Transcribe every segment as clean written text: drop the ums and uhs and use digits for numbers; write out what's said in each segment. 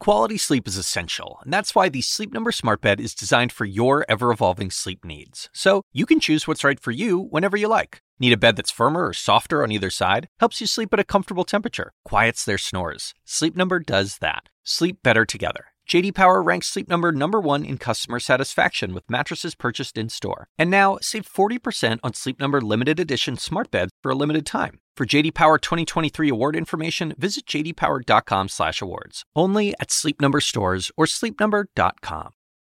Quality sleep is essential, and that's why the Sleep Number Smart Bed is designed for your ever-evolving sleep needs. So you can choose what's right for you whenever you like. Need a bed that's firmer or softer on either side? Helps you sleep at a comfortable temperature. Quiets their snores. Sleep Number does that. Sleep better together. J.D. Power ranks Sleep Number number 1 in customer satisfaction with mattresses purchased in-store. And now, save 40% on Sleep Number limited edition smart beds for a limited time. For J.D. Power 2023 award information, visit jdpower.com/awards. Only at Sleep Number stores or sleepnumber.com.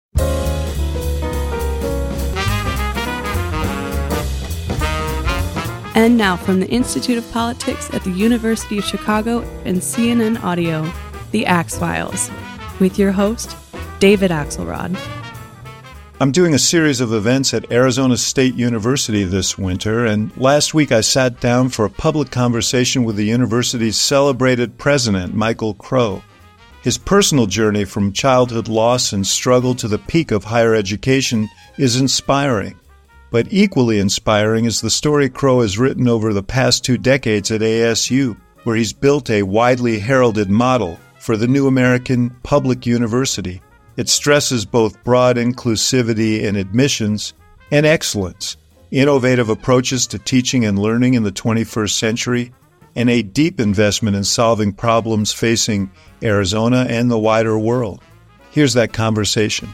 And now from the Institute of Politics at the University of Chicago and CNN Audio, The Axe Files, with your host, David Axelrod. I'm doing a series of events at Arizona State University this winter, and last week I sat down for a public conversation with the university's celebrated president, Michael Crow. His personal journey from childhood loss and struggle to the peak of higher education is inspiring. But equally inspiring is the story Crow has written over the past 2 decades at ASU, where he's built a widely heralded model for the new American public university. It stresses both broad inclusivity in admissions and excellence, innovative approaches to teaching and learning in the 21st century, and a deep investment in solving problems facing Arizona and the wider world. Here's that conversation.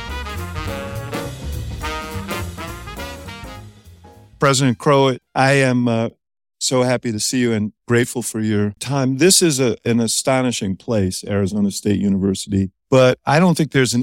President Crow, I am so happy to see you and grateful for your time. This is an astonishing place, Arizona State University, but I don't think there's an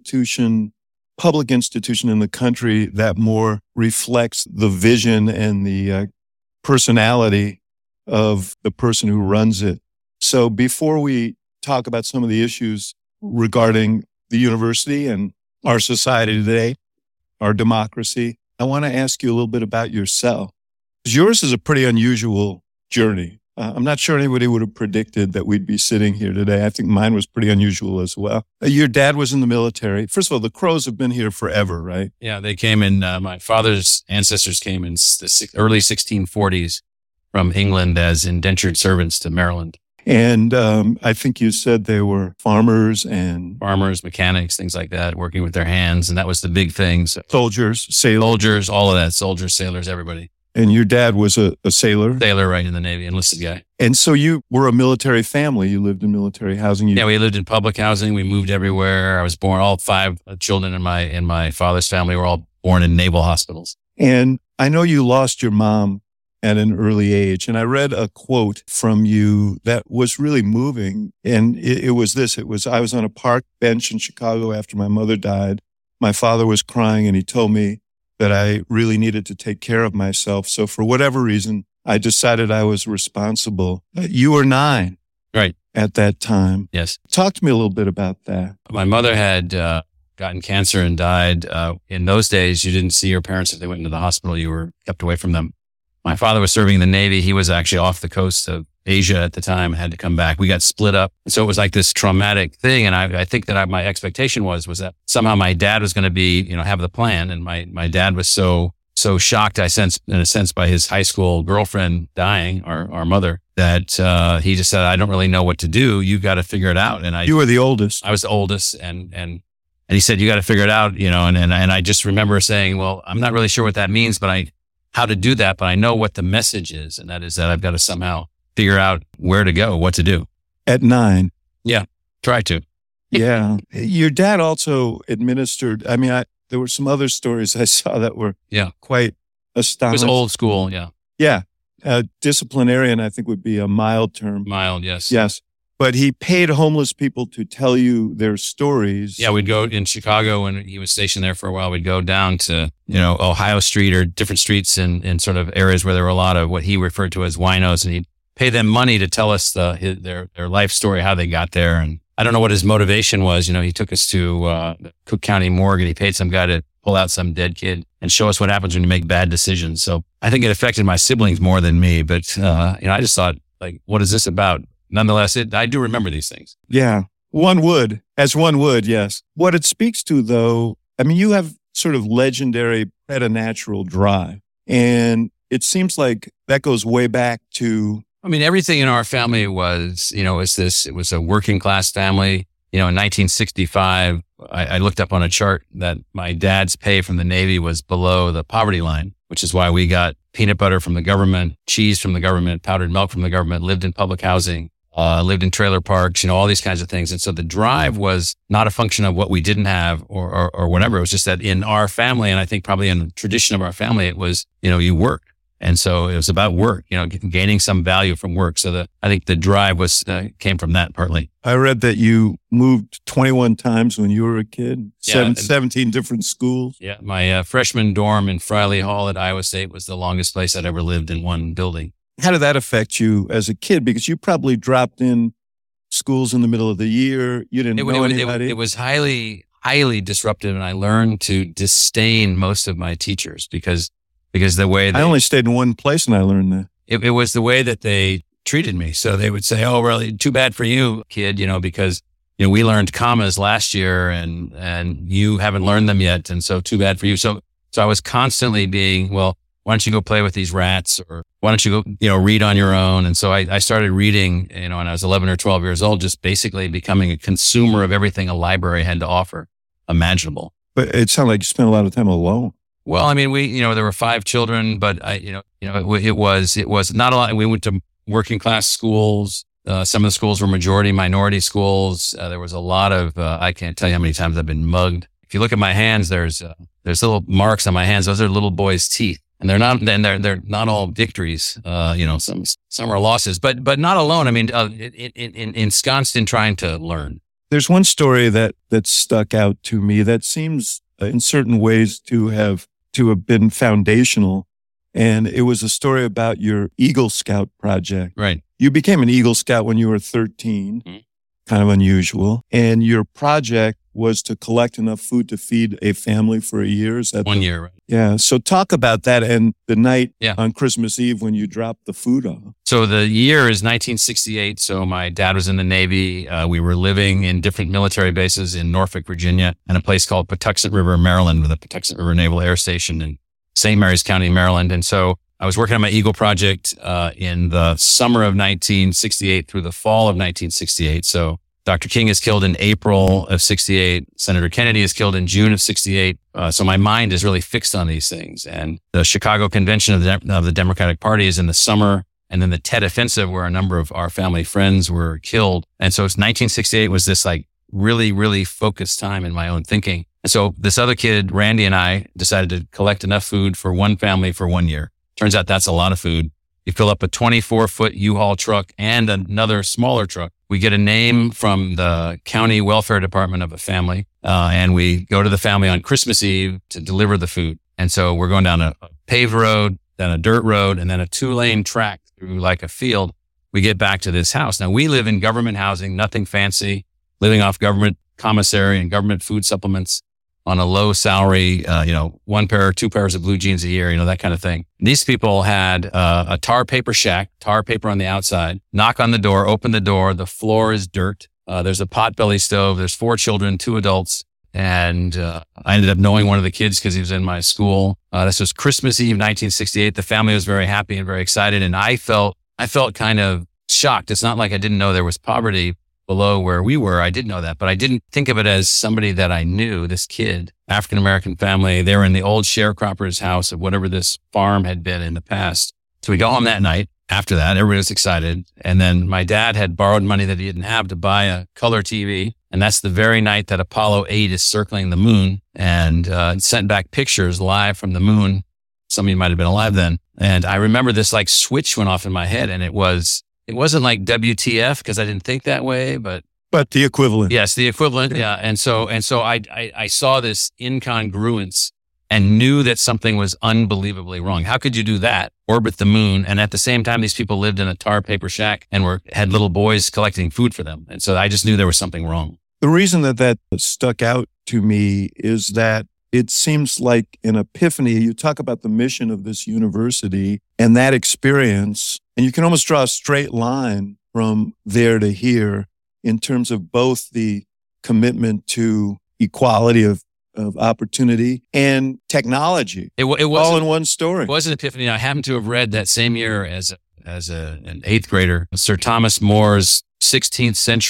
public institution in the country that more reflects the vision and the personality of the person who runs it. So before we talk about some of the issues regarding the university and our society today, our democracy, I want to ask you a little bit about yourself. Yours is a pretty unusual journey. I'm not sure anybody would have predicted that we'd be sitting here today. I think mine was pretty unusual as well. Your dad was in the military. First of all, the Crows have been here forever, right? Yeah, they came in, my father's ancestors came in the early 1640s from England as indentured servants to Maryland. And I think you said they were farmers, mechanics, things like that, working with their hands. And that was the big thing. So, soldiers, sailors. Soldiers, all of that. Soldiers, sailors, everybody. And your dad was a sailor? Sailor, right, in the Navy, enlisted guy. And so you were a military family. You lived in military housing. Yeah, we lived in public housing. We moved everywhere. I was born, all 5 children in my father's family were all born in naval hospitals. And I know you lost your mom at an early age. And I read a quote from you that was really moving. And it was this. I was on a park bench in Chicago after my mother died. My father was crying and he told me that I really needed to take care of myself. So for whatever reason, I decided I was responsible. You were 9. Right. At that time. Yes. Talk to me a little bit about that. My mother had gotten cancer and died. In those days, you didn't see your parents if they went into the hospital. You were kept away from them. My father was serving in the Navy. He was actually off the coast of Asia at the time, had to come back. We got split up. So it was like this traumatic thing. And I think that my expectation was that somehow my dad was going to be, have the plan. And my dad was so shocked, I sensed, in a sense, by his high school girlfriend dying, our mother, that he just said, I don't really know what to do. You got to figure it out. And you were the oldest. I was the oldest. And he said, you got to figure it out, and I just remember saying, well, I'm not really sure what that means, but how to do that, but I know what the message is. And that is that I've got to somehow figure out where to go, what to do. At 9. Yeah. Try to. Yeah. Your dad also administered, there were some other stories I saw that were quite astonishing. It was old school. Yeah. Yeah. Disciplinarian, I think, would be a mild term. Mild. Yes. Yes. But he paid homeless people to tell you their stories. Yeah, we'd go in Chicago when he was stationed there for a while. We'd go down to, Ohio Street or different streets in sort of areas where there were a lot of what he referred to as winos. And he'd pay them money to tell us their life story, how they got there. And I don't know what his motivation was. He took us to Cook County Morgue and he paid some guy to pull out some dead kid and show us what happens when you make bad decisions. So I think it affected my siblings more than me. But, I just thought, what is this about? Nonetheless, I do remember these things. Yeah, one would, yes. What it speaks to, though, you have sort of legendary preternatural drive. And it seems like that goes way back to... everything in our family was, it was a working class family. in 1965, I looked up on a chart that my dad's pay from the Navy was below the poverty line, which is why we got peanut butter from the government, cheese from the government, powdered milk from the government, lived in public housing, lived in trailer parks, all these kinds of things. And so the drive was not a function of what we didn't have or whatever. It was just that in our family, and I think probably in the tradition of our family, it was, you work. And so it was about work, gaining some value from work. So I think the drive came from that partly. I read that you moved 21 times when you were a kid, 17 different schools. Yeah. My freshman dorm in Friley Hall at Iowa State was the longest place I'd ever lived in one building. How did that affect you as a kid? Because you probably dropped in schools in the middle of the year. You didn't know anybody. It was highly, highly disruptive. And I learned to disdain most of my teachers because the way I only stayed in one place and I learned that. It was the way that they treated me. So they would say, "Oh, really? Too bad for you, kid," because, we learned commas last year and you haven't learned them yet. And so too bad for you. So I was constantly being, well, why don't you go play with these rats, or why don't you go, read on your own? And so I started reading, when I was 11 or 12 years old, just basically becoming a consumer of everything a library had to offer imaginable. But it sounded like you spent a lot of time alone. Well, I mean, we, there were 5 children, but it was not a lot. We went to working class schools. Some of the schools were majority minority schools. There was a lot of, I can't tell you how many times I've been mugged. If you look at my hands, there's little marks on my hands. Those are little boys' teeth, and they're not all victories. Some are losses, but not alone. I mean, ensconced in trying to learn. There's one story that stuck out to me that seems in certain ways to have been foundational. And it was a story about your Eagle Scout project. Right. You became an Eagle Scout when you were 13, kind of unusual. And your project was to collect enough food to feed a family for a year. Is that 1 year, right? Yeah. So talk about that and the night on Christmas Eve when you dropped the food off. So the year is 1968. So my dad was in the Navy. We were living in different military bases in Norfolk, Virginia, and a place called Patuxent River, Maryland, with the Patuxent River Naval Air Station in St. Mary's County, Maryland. And so I was working on my Eagle project in the summer of 1968 through the fall of 1968. So Dr. King is killed in April of 68. Senator Kennedy is killed in June of 68. So my mind is really fixed on these things. And the Chicago Convention of the Democratic Party is in the summer. And then the Tet Offensive, where a number of our family friends were killed. And so 1968 was this really, really focused time in my own thinking. And so this other kid, Randy, and I decided to collect enough food for one family for 1 year. Turns out that's a lot of food. You fill up a 24-foot U-Haul truck and another smaller truck. We get a name from the county welfare department of a family, and we go to the family on Christmas Eve to deliver the food. And so we're going down a paved road, then a dirt road, and then a 2-lane track through like a field. We get back to this house. Now, we live in government housing, nothing fancy, living off government commissary and government food supplements on a low salary, 1 pair or 2 pairs of blue jeans a year, that kind of thing. These people had a tar paper shack, tar paper on the outside, knock on the door, open the door. The floor is dirt. There's a potbelly stove. There's 4 children, 2 adults. And I ended up knowing one of the kids because he was in my school. This was Christmas Eve, 1968. The family was very happy and very excited. And I felt kind of shocked. It's not like I didn't know there was poverty below where we were. I did know that, but I didn't think of it as somebody that I knew, this kid, African-American family. They were in the old sharecropper's house of whatever this farm had been in the past. So we go home that night. After that, everybody was excited. And then my dad had borrowed money that he didn't have to buy a color TV. And that's the very night that Apollo 8 is circling the moon and sent back pictures live from the moon. Some of you might have been alive then. And I remember this switch went off in my head, and it wasn't like WTF because I didn't think that way, but the equivalent. Yes, the equivalent. Yeah. And so I saw this incongruence and knew that something was unbelievably wrong. How could you do that? Orbit the moon. And at the same time, these people lived in a tar paper shack and had little boys collecting food for them. And so I just knew there was something wrong. The reason that stuck out to me is that it seems like an epiphany. You talk about the mission of this university and that experience, and you can almost draw a straight line from there to here in terms of both the commitment to equality of opportunity and technology. It was all in one story. It was an epiphany. I happened to have read that same year as an 8th grader, Sir Thomas More's 16th century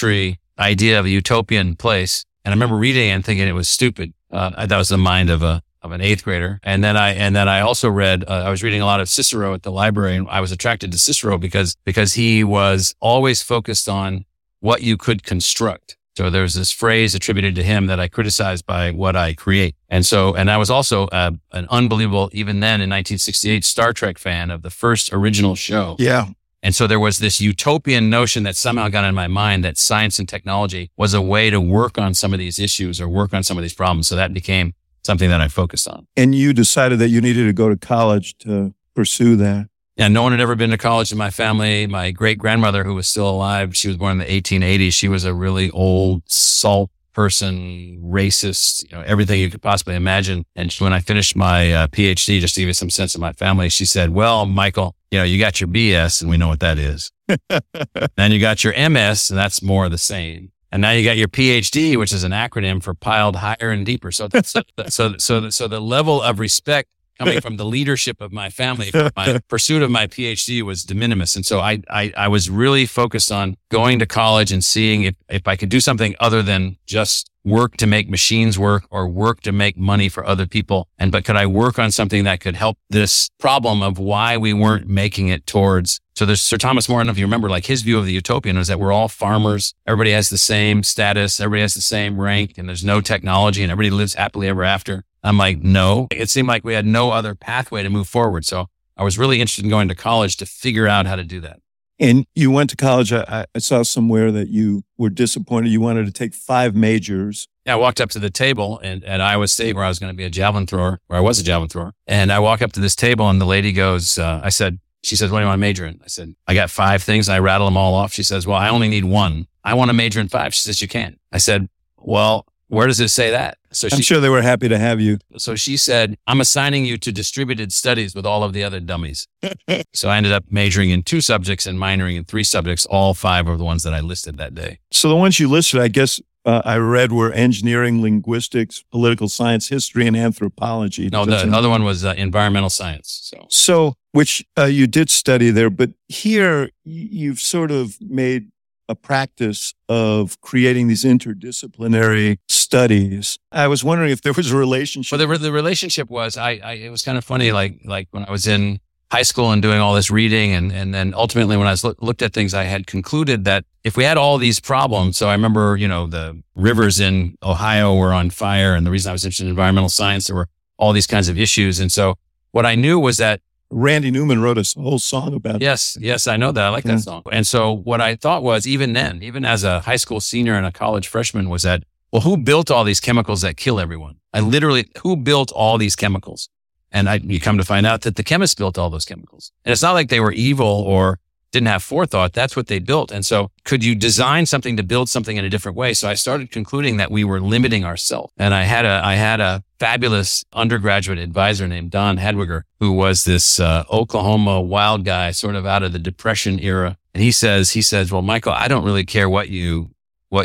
idea of a utopian place. And I remember reading it and thinking it was stupid. That was the mind of an 8th grader. And then I also read, I was reading a lot of Cicero at the library, and I was attracted to Cicero because he was always focused on what you could construct. So there's this phrase attributed to him that I criticize by what I create. And I was also an unbelievable, even then in 1968, Star Trek fan of the first original show. Yeah. And so there was this utopian notion that somehow got in my mind that science and technology was a way to work on some of these issues or work on some of these problems. So that became something that I focused on. And you decided that you needed to go to college to pursue that. Yeah, no one had ever been to college in my family. My great-grandmother, who was still alive, she was born in the 1880s. She was a really old, salt person, racist, everything you could possibly imagine. And when I finished my PhD, just to give you some sense of my family, she said, well, Michael, you got your BS, and we know what that is. Then you got your MS, and that's more of the same. And now you got your PhD, which is an acronym for piled higher and deeper. So that's, so the level of respect coming from the leadership of my family for my pursuit of my PhD was de minimis. And so I was really focused on going to college and seeing if I could do something other than just work to make machines work or work to make money for other people. But could I work on something that could help this problem of why we weren't making it towards. So there's Sir Thomas More, I don't know if you remember, like his view of the utopian was that we're all farmers. Everybody has the same status. Everybody has the same rank, and there's no technology and everybody lives happily ever after. I'm like, no, it seemed like we had no other pathway to move forward. So I was really interested in going to college to figure out how to do that. And you went to college. I saw somewhere that you were disappointed. You wanted to take 5 majors. Yeah, I walked up to the table at Iowa State where I was going to be a javelin thrower, where I was a javelin thrower. And I walk up to this table and the lady goes, she says, what do you want to major in? I said, I got 5 things. And I rattle them all off. She says, well, I only need 1. I want to major in 5. She says, you can't. I said, well, where does it say that? So I'm sure they were happy to have you. So she said, I'm assigning you to distributed studies with all of the other dummies. So I ended up majoring in 2 subjects and minoring in 3 subjects. All 5 are the ones that I listed that day. So the ones you listed, I guess I read were engineering, linguistics, political science, history, and anthropology. No, the other one was environmental science. So which you did study there, but here you've sort of made a practice of creating these interdisciplinary studies. I was wondering if there was a relationship. Well, the relationship was, it was kind of funny, like when I was in high school and doing all this reading and then ultimately when I looked at things, I had concluded that if we had all these problems, so I remember, the rivers in Ohio were on fire, and the reason I was interested in environmental science, there were all these kinds of issues. And so what I knew was that Randy Newman wrote a whole song about it. Yes, I know that. I like that song. And so what I thought was, even then, even as a high school senior and a college freshman, was that, well, who built all these chemicals that kill everyone? Who built all these chemicals? And you come to find out that the chemists built all those chemicals. And it's not like they were evil or didn't have forethought. That's what they built. And so could you design something to build something in a different way? So I started concluding that we were limiting ourselves. And I had a fabulous undergraduate advisor named Don Hadwiger, who was this Oklahoma wild guy, sort of out of the Depression era. And he says, well, Michael, I don't really care what you want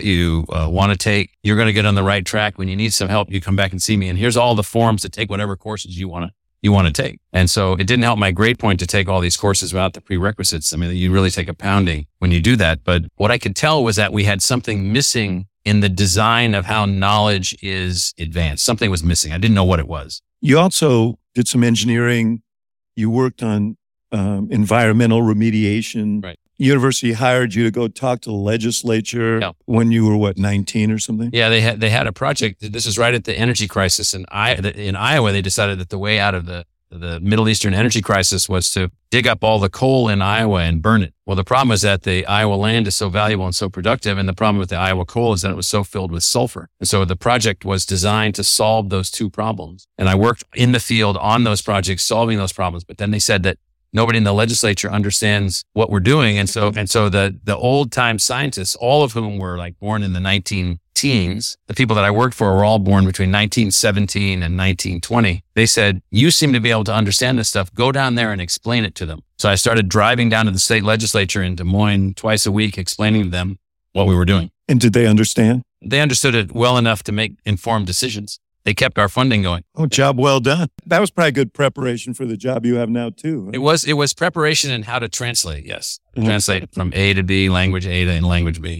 to take. You're going to get on the right track. When you need some help, you come back and see me. And here's all the forms to take whatever courses you want to take. And so it didn't help my grade point to take all these courses without the prerequisites. I mean, you really take a pounding when you do that. But what I could tell was that we had something missing in the design of how knowledge is advanced. Something was missing. I didn't know what it was. You also did some engineering. You worked on environmental remediation. Right. University hired you to go talk to the legislature when you were, 19 or something? Yeah, they had a project. This is right at the energy crisis in Iowa. They decided that the way out of the Middle Eastern energy crisis was to dig up all the coal in Iowa and burn it. Well, the problem is that the Iowa land is so valuable and so productive, and the problem with the Iowa coal is that it was so filled with sulfur. And so the project was designed to solve those 2 problems. And I worked in the field on those projects, solving those problems. But then they said that nobody in the legislature understands what we're doing. And so the old time scientists, all of whom were like born in the 19-teens, the people that I worked for were all born between 1917 and 1920. They said, you seem to be able to understand this stuff. Go down there and explain it to them. So I started driving down to the state legislature in Des Moines twice a week, explaining to them what we were doing. And did they understand? They understood it well enough to make informed decisions. They kept our funding going. Oh, job well done. That was probably good preparation for the job you have now, too. Right? It was preparation in how to translate, yes. Translate from A to B, language A to language B.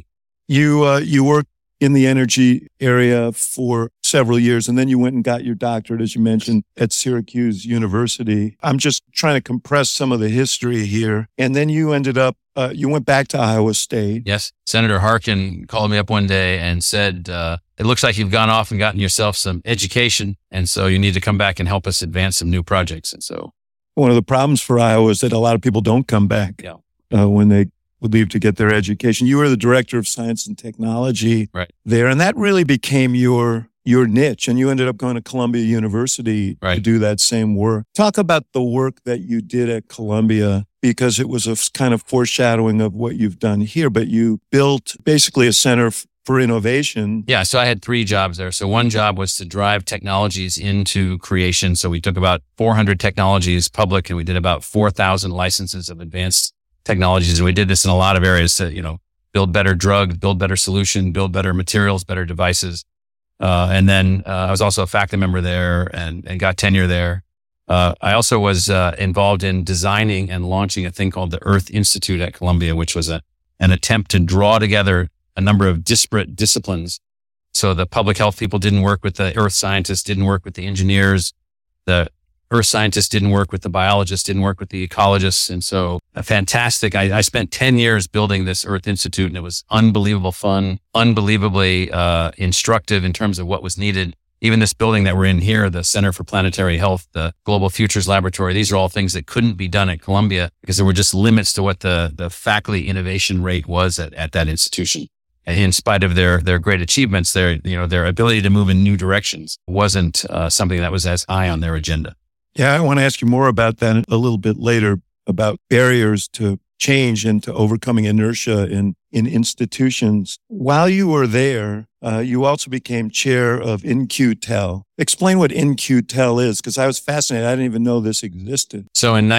You worked in the energy area for several years, and then you went and got your doctorate, as you mentioned, at Syracuse University. I'm just trying to compress some of the history here. And then you ended up, you went back to Iowa State. Yes. Senator Harkin called me up one day and said, it looks like you've gone off and gotten yourself some education, and so you need to come back and help us advance some new projects. And so one of the problems for Iowa is that a lot of people don't come back when they would leave to get their education. You were the director of science and technology there, and that really became your niche, and you ended up going to Columbia University to do that same work. Talk about the work that you did at Columbia, because it was a kind of foreshadowing of what you've done here, but you built basically a center for innovation. Yeah, so I had 3 jobs there. So one job was to drive technologies into creation. So we took about 400 technologies public, and we did about 4,000 licenses of advanced technologies. And we did this in a lot of areas to, build better drugs, build better solution, build better materials, better devices. And then I was also a faculty member there and got tenure there. I also was involved in designing and launching a thing called the Earth Institute at Columbia, which was an attempt to draw together a number of disparate disciplines. So the public health people didn't work with the earth scientists, didn't work with the engineers. The earth scientists didn't work with the biologists, didn't work with the ecologists. And so fantastic. I spent 10 years building this Earth Institute, and it was unbelievable fun, unbelievably instructive in terms of what was needed. Even this building that we're in here, the Center for Planetary Health, the Global Futures Laboratory, these are all things that couldn't be done at Columbia because there were just limits to what the faculty innovation rate was at that institution. In spite of their great achievements, their ability to move in new directions wasn't something that was as high on their agenda. Yeah, I want to ask you more about that a little bit later, about barriers to change and to overcoming inertia in institutions. While you were there, you also became chair of In-Q-Tel. Explain what In-Q-Tel is, because I was fascinated. I didn't even know this existed. So in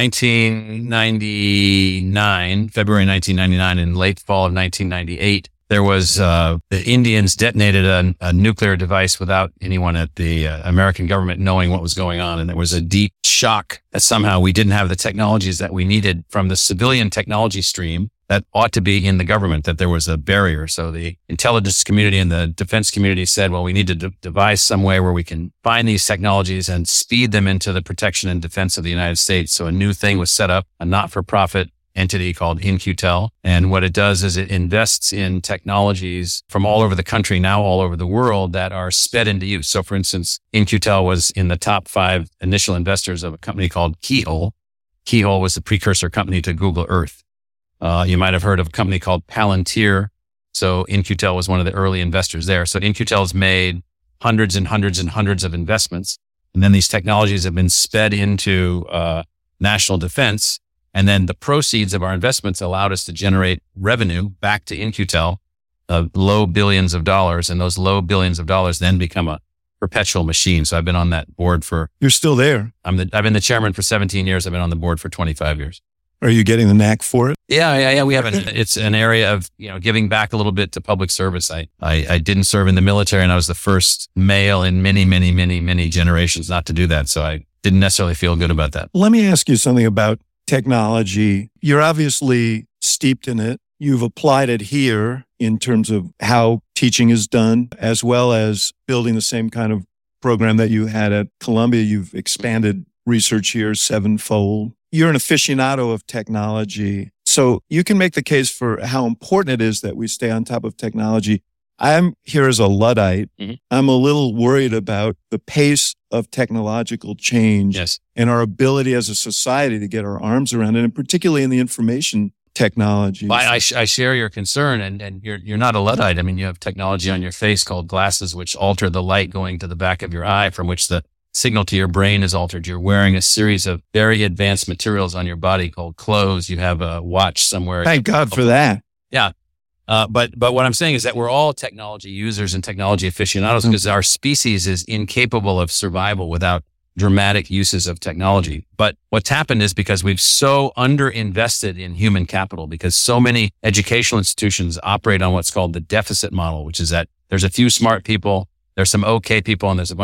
1999, February 1999, in late fall of 1998, there was, the Indians detonated a nuclear device without anyone at the American government knowing what was going on. And there was a deep shock that somehow we didn't have the technologies that we needed from the civilian technology stream that ought to be in the government, that there was a barrier. So the intelligence community and the defense community said, well, we need to devise some way where we can find these technologies and speed them into the protection and defense of the United States. So a new thing was set up, a not-for-profit entity called In-Q-Tel. And what it does is it invests in technologies from all over the country, now all over the world, that are sped into use. So for instance, In-Q-Tel was in the top 5 initial investors of a company called Keyhole. Keyhole was the precursor company to Google Earth. You might have heard of a company called Palantir. So In-Q-Tel was one of the early investors there. So In-Q-Tel has made hundreds and hundreds and hundreds of investments. And then these technologies have been sped into national defense. And then the proceeds of our investments allowed us to generate revenue back to In-Q-Tel of low billions of dollars. And those low billions of dollars then become a perpetual machine. So I've been on that board for... You're still there? I've been the chairman for 17 years. I've been on the board for 25 years. Are you getting the knack for it? Yeah. We have it's an area of, giving back a little bit to public service. I didn't serve in the military, and I was the first male in many, many, many, many generations not to do that. So I didn't necessarily feel good about that. Let me ask you something about technology. You're obviously steeped in it. You've applied it here in terms of how teaching is done, as well as building the same kind of program that you had at Columbia. You've expanded research here 7-fold. You're an aficionado of technology, so you can make the case for how important it is that we stay on top of technology. I'm here as a Luddite. Mm-hmm. I'm a little worried about the pace of technological change and our ability as a society to get our arms around it, and particularly in the information technologies. I share your concern, and you're not a Luddite. I mean, you have technology on your face called glasses, which alter the light going to the back of your eye, from which the signal to your brain is altered. You're wearing a series of very advanced materials on your body called clothes. You have a watch somewhere. Thank God for that. Yeah. But what I'm saying is that we're all technology users and technology aficionados because our species is incapable of survival without dramatic uses of technology. But what's happened is because we've so underinvested in human capital, because so many educational institutions operate on what's called the deficit model, which is that there's a few smart people, there's some okay people, and there's a bunch of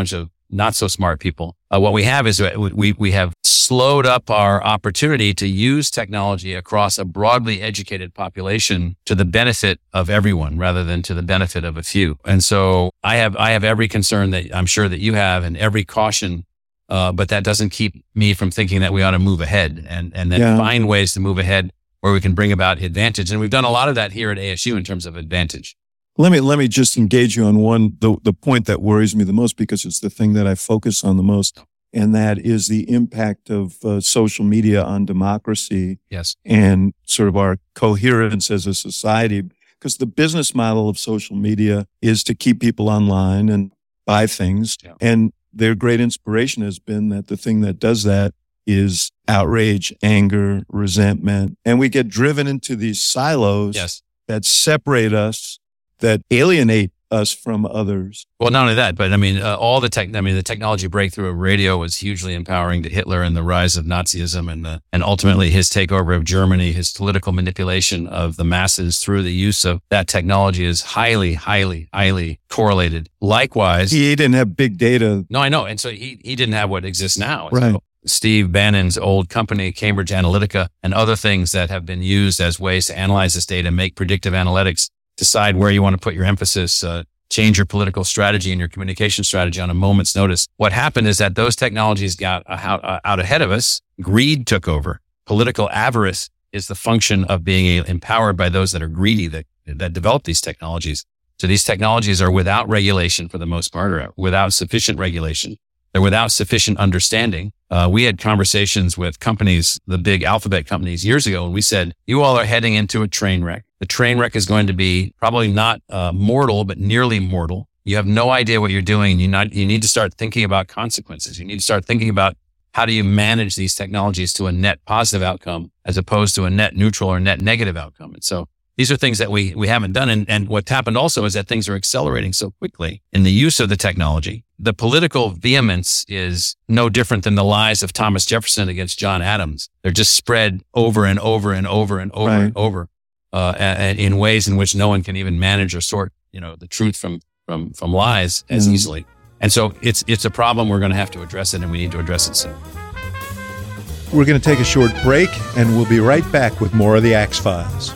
not so smart people. What we have is we have slowed up our opportunity to use technology across a broadly educated population to the benefit of everyone rather than to the benefit of a few. And so I have every concern that I'm sure that you have and every caution, but that doesn't keep me from thinking that we ought to move ahead and then find ways to move ahead where we can bring about advantage. And we've done a lot of that here at ASU in terms of advantage. Let me just engage you on the point that worries me the most, because it's the thing that I focus on the most, and that is the impact of social media on democracy. Yes. And sort of our coherence as a society, because the business model of social media is to keep people online and buy things. Yeah. And their great inspiration has been that the thing that does that is outrage, anger, resentment. And we get driven into these silos that separate us, that alienate us from others. Well, not only that, but I mean, the technology breakthrough of radio was hugely empowering to Hitler and the rise of Nazism and ultimately his takeover of Germany, his political manipulation of the masses through the use of that technology is highly, highly, highly correlated. Likewise, he didn't have big data. No, I know. And so he didn't have what exists now. Right. So Steve Bannon's old company, Cambridge Analytica, and other things that have been used as ways to analyze this data, make predictive analytics, decide where you want to put your emphasis, change your political strategy and your communication strategy on a moment's notice. What happened is that those technologies got out ahead of us. Greed took over. Political avarice is the function of being empowered by those that are greedy, that develop these technologies. So these technologies are without regulation for the most part, or without sufficient regulation. They're without sufficient understanding. We had conversations with companies, the big alphabet companies years ago, and we said, you all are heading into a train wreck. The train wreck is going to be probably not mortal, but nearly mortal. You have no idea what you're doing. You need to start thinking about consequences. You need to start thinking about how do you manage these technologies to a net positive outcome as opposed to a net neutral or net negative outcome. And so these are things that we haven't done. And what's happened also is that things are accelerating so quickly in the use of the technology. The political vehemence is no different than the lies of Thomas Jefferson against John Adams. They're just spread over and over and over and over and over, and in ways in which no one can even manage or sort, the truth from lies as easily. And so it's a problem. We're going to have to address it, and we need to address it soon. We're going to take a short break, and we'll be right back with more of the Axe Files.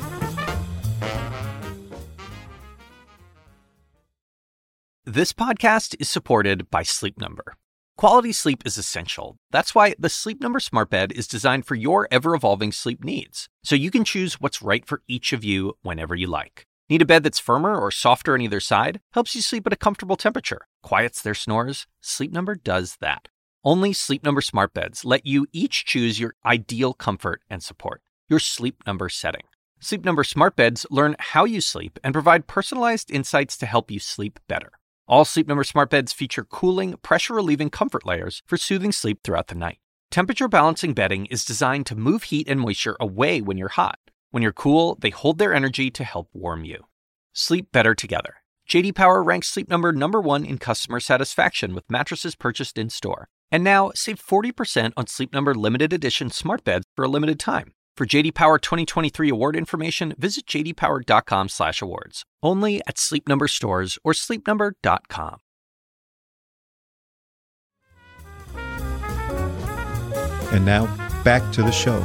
This podcast is supported by Sleep Number. Quality sleep is essential. That's why the Sleep Number Smart Bed is designed for your ever-evolving sleep needs, so you can choose what's right for each of you whenever you like. Need a bed that's firmer or softer on either side? Helps you sleep at a comfortable temperature. Quiets their snores? Sleep Number does that. Only Sleep Number Smart Beds let you each choose your ideal comfort and support, your Sleep Number setting. Sleep Number Smart Beds learn how you sleep and provide personalized insights to help you sleep better. All Sleep Number Smart Beds feature cooling, pressure-relieving comfort layers for soothing sleep throughout the night. Temperature-balancing bedding is designed to move heat and moisture away when you're hot. When you're cool, they hold their energy to help warm you. Sleep better together. J.D. Power ranks Sleep Number #1 in customer satisfaction with mattresses purchased in-store. And now, save 40% on Sleep Number limited edition smart beds for a limited time. For J.D. Power 2023 award information, visit jdpower.com/awards. Only at Sleep Number stores or sleepnumber.com. And now, back to the show.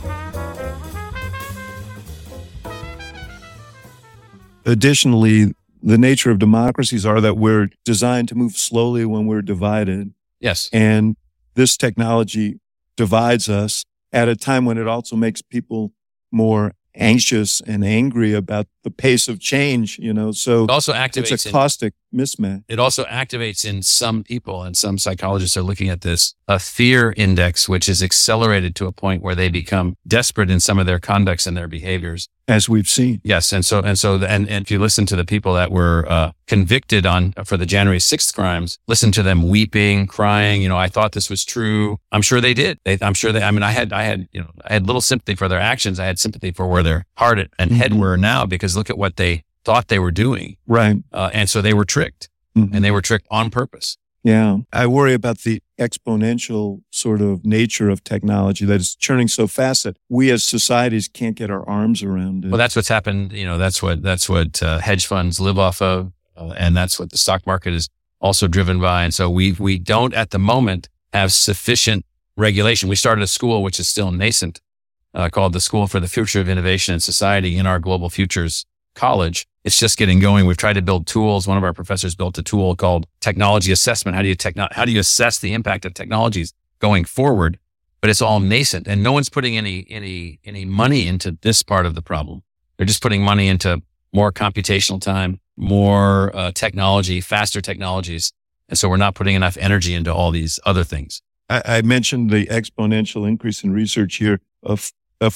Additionally, the nature of democracies are that we're designed to move slowly when we're divided. Yes. And this technology divides us at a time when it also makes people more anxious and angry about the pace of change, so it also activates it's a caustic mismatch. It also activates in some people, and some psychologists are looking at this, a fear index, which is accelerated to a point where they become desperate in some of their conducts and their behaviors. As we've seen. Yes. And if you listen to the people that were convicted for the January 6th crimes, listen to them weeping, crying, I thought this was true. I'm sure they did. I had little sympathy for their actions. I had sympathy for where their heart and head were now, because look at what they thought they were doing. Right. And so they were tricked, and they were tricked on purpose. Yeah. I worry about the exponential sort of nature of technology that is churning so fast that we as societies can't get our arms around it. Well, that's what's happened. That's what hedge funds live off of. And that's what the stock market is also driven by. And so we don't at the moment have sufficient regulation. We started a school, which is still nascent, called the School for the Future of Innovation and Society in our Global Futures College. It's just getting going. We've tried to build tools. One of our professors built a tool called technology assessment. How do you assess the impact of technologies going forward? But it's all nascent, and no one's putting any money into this part of the problem. They're just putting money into more computational time, more technology, faster technologies. And so we're not putting enough energy into all these other things. I mentioned the exponential increase in research here of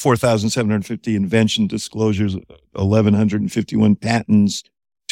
4,750 invention disclosures, 1,151 patents,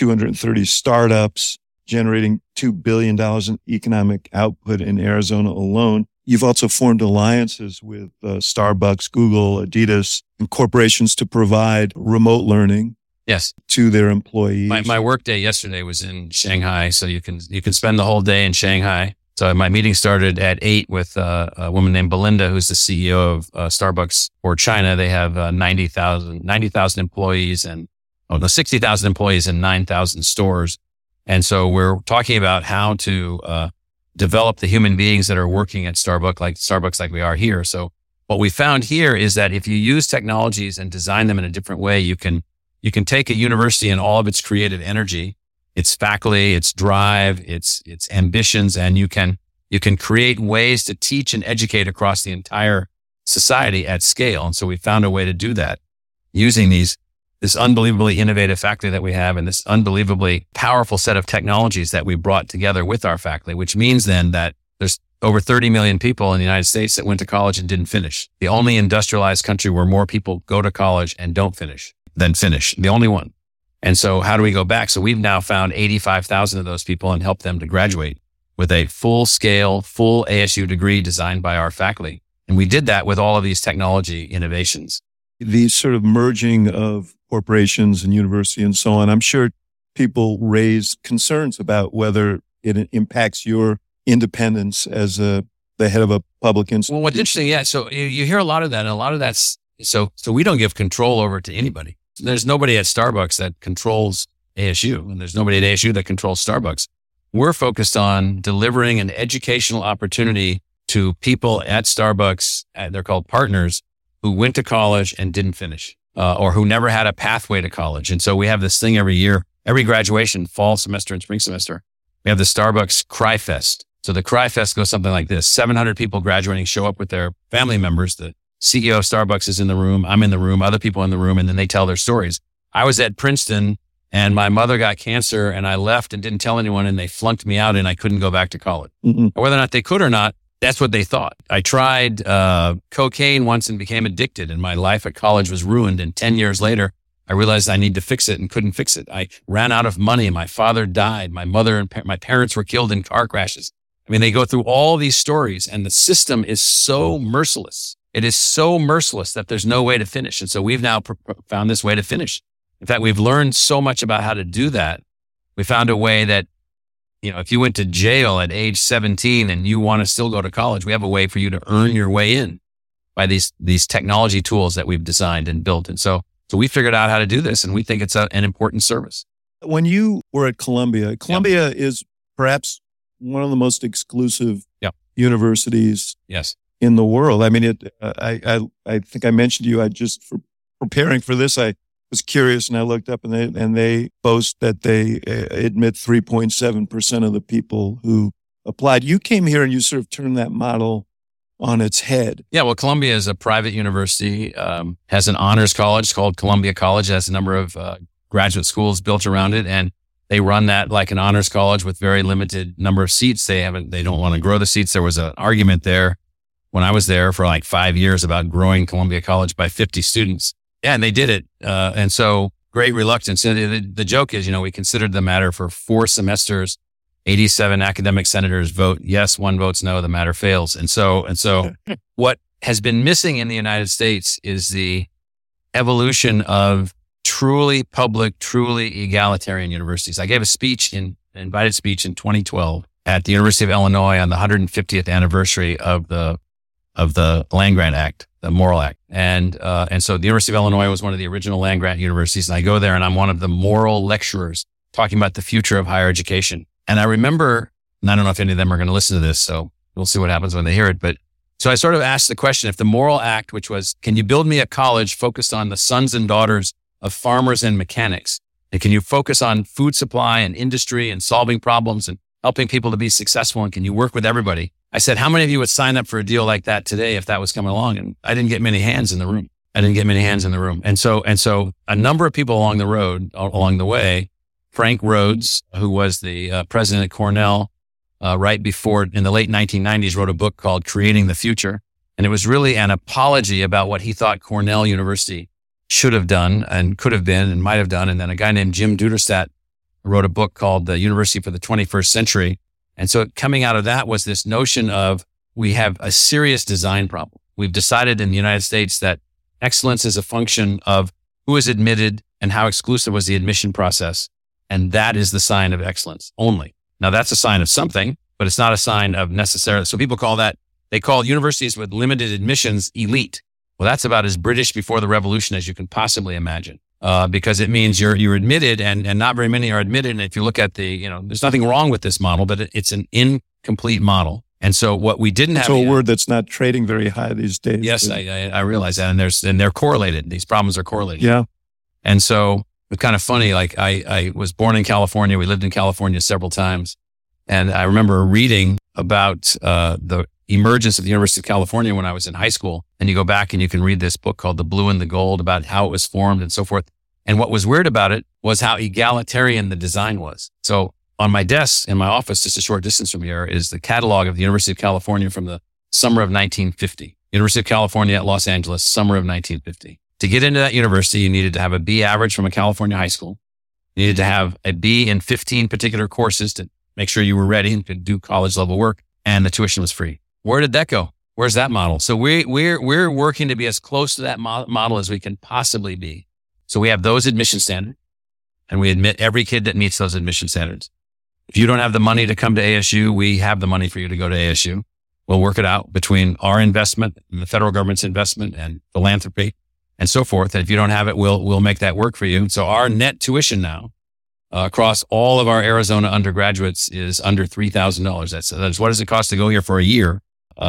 230 startups, generating $2 billion in economic output in Arizona alone. You've also formed alliances with Starbucks, Google, Adidas, and corporations to provide remote learning. Yes. To their employees. My work day yesterday was in Shanghai, so you can spend the whole day in Shanghai. So my meeting started at 8 with a woman named Belinda, who's the CEO of Starbucks for China. They have 90,000 employees and 60,000 employees in 9,000 stores. And so we're talking about how to develop the human beings that are working at Starbucks like we are here. So what we found here is that if you use technologies and design them in a different way, you can take a university and all of its creative energy, its faculty, its drive, its ambitions, and you can create ways to teach and educate across the entire society at scale. And so we found a way to do that using this unbelievably innovative faculty that we have and this unbelievably powerful set of technologies that we brought together with our faculty, which means then that there's over 30 million people in the United States that went to college and didn't finish. The only industrialized country where more people go to college and don't finish than finish. The only one. And so how do we go back? So we've now found 85,000 of those people and helped them to graduate with a full-scale, full ASU degree designed by our faculty. And we did that with all of these technology innovations. These sort of merging of corporations and university and so on, I'm sure people raise concerns about whether it impacts your independence as the head of a public institution. Well, what's interesting, yeah. So you hear a lot of that, and a lot of that's so we don't give control over to anybody. There's nobody at Starbucks that controls ASU, and there's nobody at ASU that controls Starbucks. We're focused on delivering an educational opportunity to people at Starbucks, they're called partners, who went to college and didn't finish, or who never had a pathway to college. And so we have this thing every year, every graduation, fall semester and spring semester, we have the Starbucks Cry Fest. So the Cry Fest goes something like this. 700 people graduating show up with their family members. The CEO of Starbucks is in the room. I'm in the room, other people in the room, and then they tell their stories. I was at Princeton and my mother got cancer and I left and didn't tell anyone and they flunked me out and I couldn't go back to college. Mm-hmm. Whether or not they could or not, that's what they thought. I tried cocaine once and became addicted and my life at college was ruined. And 10 years later, I realized I need to fix it and couldn't fix it. I ran out of money and my father died. My mother and my parents were killed in car crashes. I mean, they go through all these stories and the system is so merciless. It is so merciless that there's no way to finish. And so we've now found this way to finish. In fact, we've learned so much about how to do that. We found a way that, if you went to jail at age 17 and you want to still go to college, we have a way for you to earn your way in by these technology tools that we've designed and built. And so we figured out how to do this and we think it's an important service. When you were at Columbia is perhaps one of the most exclusive universities in the world. I mean, I think I mentioned to you, for preparing for this, I was curious and I looked up and they boast that they admit 3.7% of the people who applied. You came here and you sort of turned that model on its head. Yeah, well, Columbia is a private university, has an honors college called Columbia College. It has a number of graduate schools built around it. And they run that like an honors college with very limited number of seats. They don't want to grow the seats. There was an argument there when I was there for like 5 years about growing Columbia College by 50 students. Yeah, and they did it. And so great reluctance. And the joke is, we considered the matter for 4 semesters, 87 academic senators vote yes, 1 votes no, the matter fails. And so what has been missing in the United States is the evolution of truly public, truly egalitarian universities. I gave an invited speech in 2012 at the University of Illinois on the 150th anniversary of the land-grant act, the Morrill Act. And so the University of Illinois was one of the original land-grant universities. And I go there and I'm one of the Morrill lecturers talking about the future of higher education. And I remember, and I don't know if any of them are going to listen to this, so we'll see what happens when they hear it. But so I sort of asked the question, if the moral act, which was, can you build me a college focused on the sons and daughters of farmers and mechanics? And can you focus on food supply and industry and solving problems and helping people to be successful? And can you work with everybody? I said, how many of you would sign up for a deal like that today if that was coming along? And I didn't get many hands in the room. And so a number of people along the way, Frank Rhodes, who was the president at Cornell, right before, in the late 1990s, wrote a book called Creating the Future. And it was really an apology about what he thought Cornell University should have done and could have been and might have done. And then a guy named Jim Duderstadt wrote a book called The University for the 21st Century. And so coming out of that was this notion of, we have a serious design problem. We've decided in the United States that excellence is a function of who is admitted and how exclusive was the admission process. And that is the sign of excellence only. Now that's a sign of something, but it's not a sign of necessarily. So people they call universities with limited admissions elite. Well, that's about as British before the revolution as you can possibly imagine. Because it means you're admitted and not very many are admitted. And if you look at there's nothing wrong with this model, but it's an incomplete model. And so what we didn't have. It's a word that's not trading very high these days. Yes, I realize that. And they're correlated. These problems are correlated. Yeah. And so it's kind of funny. Like I was born in California. We lived in California several times. And I remember reading about, the emergence of the University of California when I was in high school. And you go back and you can read this book called The Blue and the Gold about how it was formed and so forth. And what was weird about it was how egalitarian the design was. So on my desk in my office, just a short distance from here, is the catalog of the University of California from the summer of 1950. University of California at Los Angeles, summer of 1950. To get into that university, you needed to have a B average from a California high school. You needed to have a B in 15 particular courses to make sure you were ready and could do college level work. And the tuition was free. Where did that go? Where's that model? So we're working to be as close to that model as we can possibly be. So we have those admission standards, and we admit every kid that meets those admission standards. If you don't have the money to come to ASU, we have the money for you to go to ASU. We'll work it out between our investment and the federal government's investment and philanthropy and so forth. And if you don't have it, we'll make that work for you. So our net tuition now across all of our Arizona undergraduates is under $3,000. That's what does it cost to go here for a year?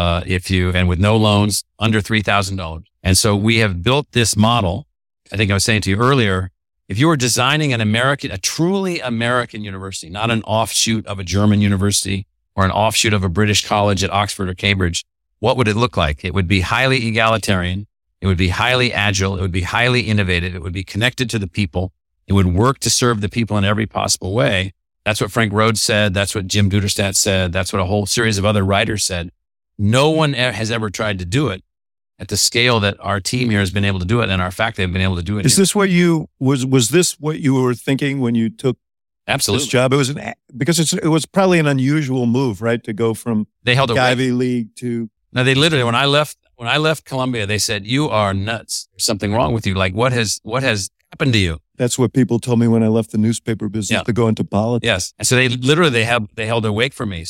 And with no loans, under $3,000. And so we have built this model. I think I was saying to you earlier, if you were designing a truly American university, not an offshoot of a German university or an offshoot of a British college at Oxford or Cambridge, what would it look like? It would be highly egalitarian. It would be highly agile. It would be highly innovative. It would be connected to the people. It would work to serve the people in every possible way. That's what Frank Rhodes said. That's what Jim Duderstadt said. That's what a whole series of other writers said. No one has ever tried to do it at the scale that our team here has been able to do it, and our faculty have been able to do it. Is this what was this what you were thinking when you took Absolutely. this job? Because it was probably an unusual move, right? To go from Ivy League to. No, they literally, when I left Columbia, they said, "You are nuts. There's something wrong with you. Like what has happened to you?" That's what people told me when I left the newspaper business to go into politics. Yes. And so they held a wake for me.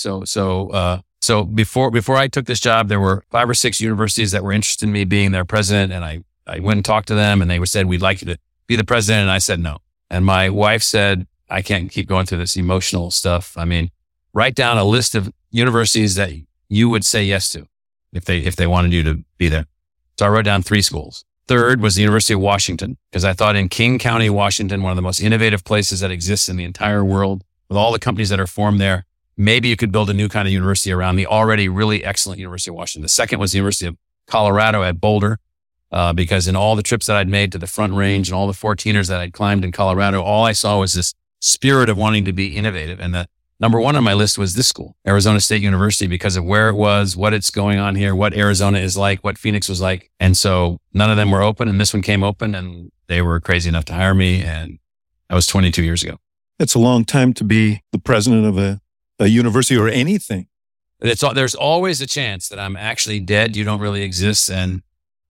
So before I took this job, there were 5 or 6 universities that were interested in me being their president. And I went and talked to them, and they said, "We'd like you to be the president." And I said, "No." And my wife said, "I can't keep going through this emotional stuff. I mean, write down a list of universities that you would say yes to if they wanted you to be there." So I wrote down 3 schools. Third was the University of Washington, because I thought in King County, Washington, one of the most innovative places that exists in the entire world, with all the companies that are formed there, maybe you could build a new kind of university around the already really excellent University of Washington. The second was the University of Colorado at Boulder, because in all the trips that I'd made to the Front Range and all the 14ers that I'd climbed in Colorado, all I saw was this spirit of wanting to be innovative. And the number 1 on my list was this school, Arizona State University, because of where it was, what it's going on here, what Arizona is like, what Phoenix was like. And so none of them were open, and this one came open, and they were crazy enough to hire me. And that was 22 years ago. It's a long time to be the president of a university or anything. There's always a chance that I'm actually dead. You don't really exist. And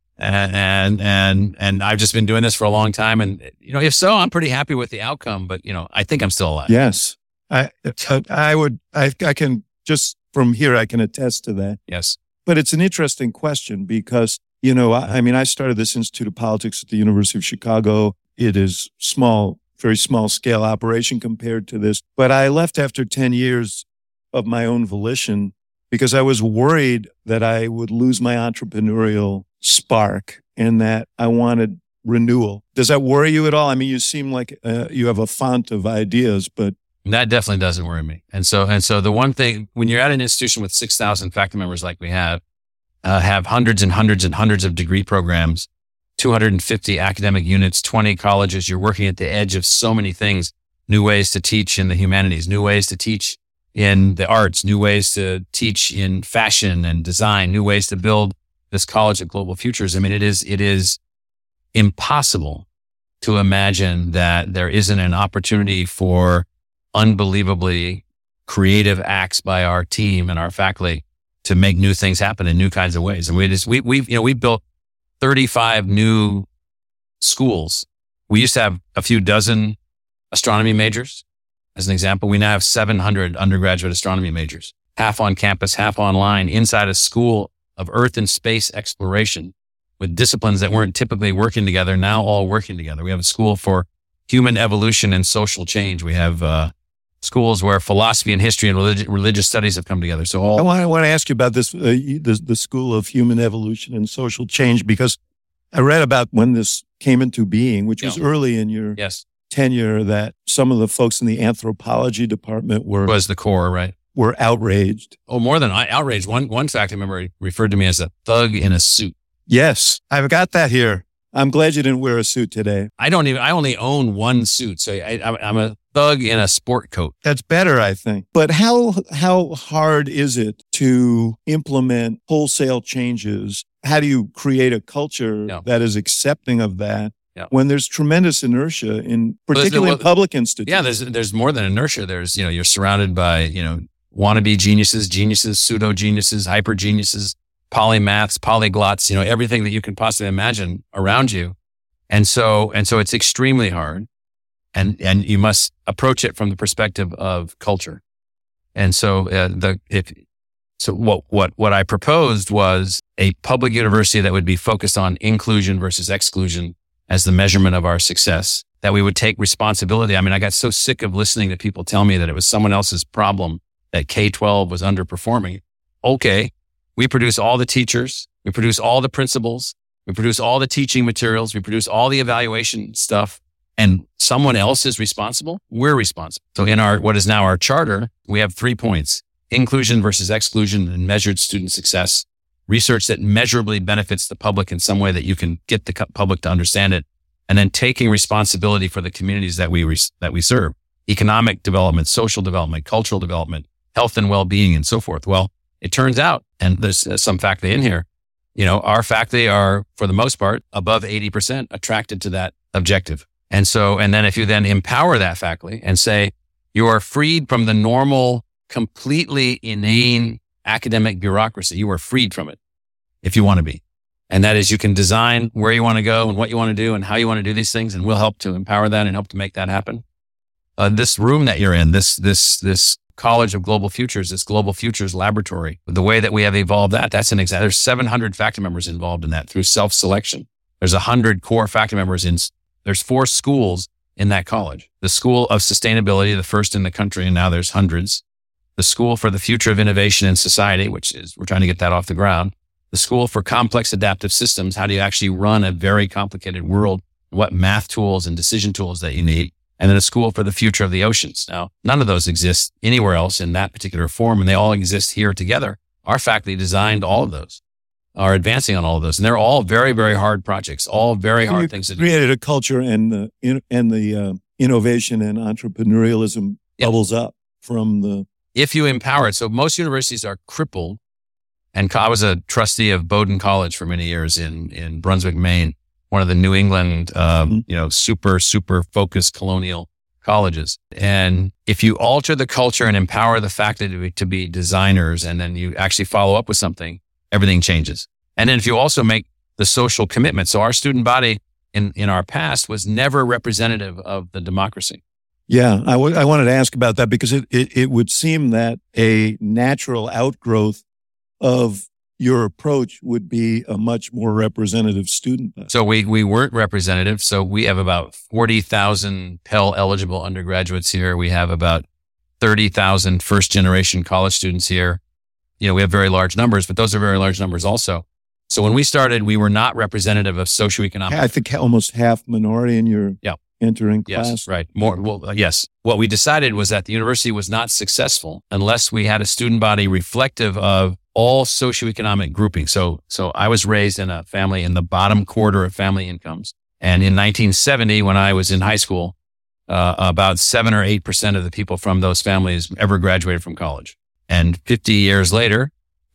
I've just been doing this for a long time. And, if so, I'm pretty happy with the outcome, but, I think I'm still alive. Yes. I can just from here, I can attest to that. Yes. But it's an interesting question because, I started this Institute of Politics at the University of Chicago. It is small very small scale operation compared to this. But I left after 10 years of my own volition because I was worried that I would lose my entrepreneurial spark and that I wanted renewal. Does that worry you at all? I mean, you seem like you have a font of ideas, but that definitely doesn't worry me. And so the one thing, when you're at an institution with 6,000 faculty members like we have hundreds and hundreds and hundreds of degree programs, 250 academic units, 20 colleges, you're working at the edge of so many things, new ways to teach in the humanities, new ways to teach in the arts, new ways to teach in fashion and design, new ways to build this college of global futures. I mean, it is impossible to imagine that there isn't an opportunity for unbelievably creative acts by our team and our faculty to make new things happen in new kinds of ways. And we built 35 new schools. We used to have a few dozen astronomy majors. As an example, we now have 700 undergraduate astronomy majors, half on campus, half online, inside a school of Earth and space exploration with disciplines that weren't typically working together, now all working together. We have a school for human evolution and social change. We have schools where philosophy and history and religious studies have come together. So I want to ask you about this, the School of Human Evolution and Social Change, because I read about when this came into being, which was early in your tenure, that some of the folks in the anthropology department was the core, right? Were outraged. Oh, more than outraged. One faculty member referred to me as a thug in a suit. Yes, I've got that here. I'm glad you didn't wear a suit today. I only own one suit. So I'm a thug in a sport coat. That's better, I think. But how hard is it to implement wholesale changes? How do you create a culture that is accepting of that when there's tremendous inertia particularly in public institutions? Yeah, there's more than inertia. There's, you're surrounded by, wannabe geniuses, pseudo geniuses, hyper geniuses, polymaths, polyglots, everything that you can possibly imagine around you. And so it's extremely hard. And you must approach it from the perspective of culture. And so what I proposed was a public university that would be focused on inclusion versus exclusion as the measurement of our success, that we would take responsibility. I mean, I got so sick of listening to people tell me that it was someone else's problem that K-12 was underperforming. Okay. We produce all the teachers. We produce all the principals. We produce all the teaching materials. We produce all the evaluation stuff. And someone else is responsible. We're responsible. So in what is now our charter, we have 3 points: inclusion versus exclusion and measured student success, research that measurably benefits the public in some way that you can get the public to understand it, and then taking responsibility for the communities that we serve: economic development, social development, cultural development, health and well-being, and so forth. Well, it turns out, and there's some faculty in here, our faculty are, for the most part, above 80% attracted to that objective. And then if you then empower that faculty and say, you are freed from the normal, completely inane academic bureaucracy, you are freed from it if you want to be. And that is, you can design where you want to go and what you want to do and how you want to do these things. And we'll help to empower that and help to make that happen. This room that you're in, this College of Global Futures, this Global Futures Laboratory, the way that we have evolved that's an example. There's 700 faculty members involved in that through self-selection. There's 100 core faculty members there's 4 schools in that college. The School of Sustainability, the first in the country, and now there's hundreds. The School for the Future of Innovation in Society, we're trying to get that off the ground. The School for Complex Adaptive Systems, how do you actually run a very complicated world? What math tools and decision tools that you need. And then a School for the Future of the Oceans. Now, none of those exist anywhere else in that particular form, and they all exist here together. Our faculty designed all of those, are advancing on all of those. And they're all very, very hard projects, all very hard things to do. Created a culture and the innovation and entrepreneurialism bubbles up from the... If you empower it. So most universities are crippled. And I was a trustee of Bowdoin College for many years in Brunswick, Maine, one of the New England, super, super focused colonial colleges. And if you alter the culture and empower the faculty to be designers, and then you actually follow up with something, everything changes. And then if you also make the social commitment. So our student body in our past was never representative of the democracy. Yeah, I wanted to ask about that because it would seem that a natural outgrowth of your approach would be a much more representative student body. So we weren't representative. So we have about 40,000 Pell eligible undergraduates here. We have about 30,000 first generation college students here. We have very large numbers, but those are very large numbers also. So when we started, we were not representative of socioeconomic. I think almost half minority in your entering class. Yes, right. Yes. What we decided was that the university was not successful unless we had a student body reflective of all socioeconomic groupings. So I was raised in a family in the bottom quarter of family incomes. And in 1970, when I was in high school, about 7 or 8% of the people from those families ever graduated from college. And 55 years later,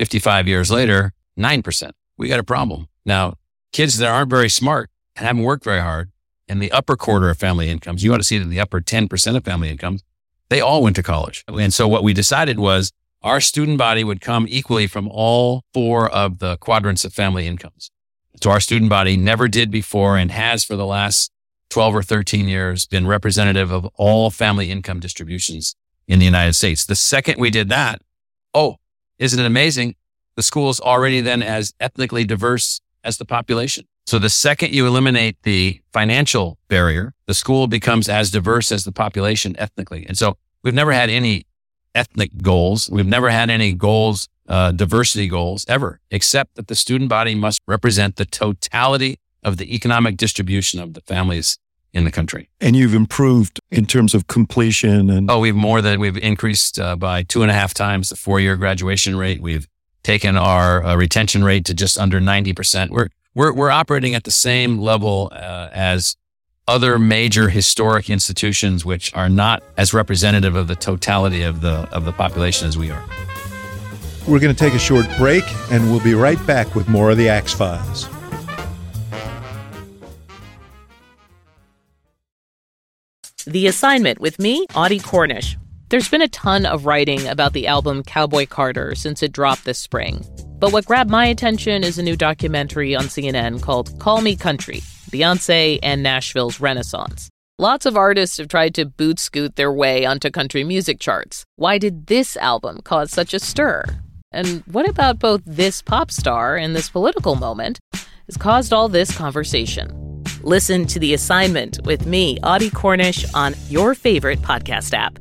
9%. We got a problem. Now, kids that aren't very smart and haven't worked very hard in the upper quarter of family incomes, you ought to see it in the upper 10% of family incomes, they all went to college. And so what we decided was our student body would come equally from all 4 of the quadrants of family incomes. So our student body never did before and has for the last 12 or 13 years been representative of all family income distributions in the United States. The second we did that, isn't it amazing? The school is already then as ethnically diverse as the population. So the second you eliminate the financial barrier, the school becomes as diverse as the population ethnically. And so we've never had any ethnic goals. We've never had any goals, diversity goals ever, except that the student body must represent the totality of the economic distribution of the families in the country. And you've improved in terms of completion and... We've increased by 2.5 times the 4-year graduation rate. We've taken our retention rate to just under 90%. We're operating at the same level as other major historic institutions, which are not as representative of the totality of the population as we are. We're going to take a short break, and we'll be right back with more of the Axe Files. The Assignment with me, Audie Cornish. There's been a ton of writing about the album Cowboy Carter since it dropped this spring. But what grabbed my attention is a new documentary on CNN called Call Me Country, Beyoncé and Nashville's Renaissance. Lots of artists have tried to boot-scoot their way onto country music charts. Why did this album cause such a stir? And what about both this pop star and this political moment has caused all this conversation? Listen to The Assignment with me, Audie Cornish, on your favorite podcast app.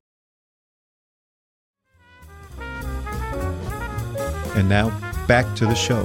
And now, back to the show.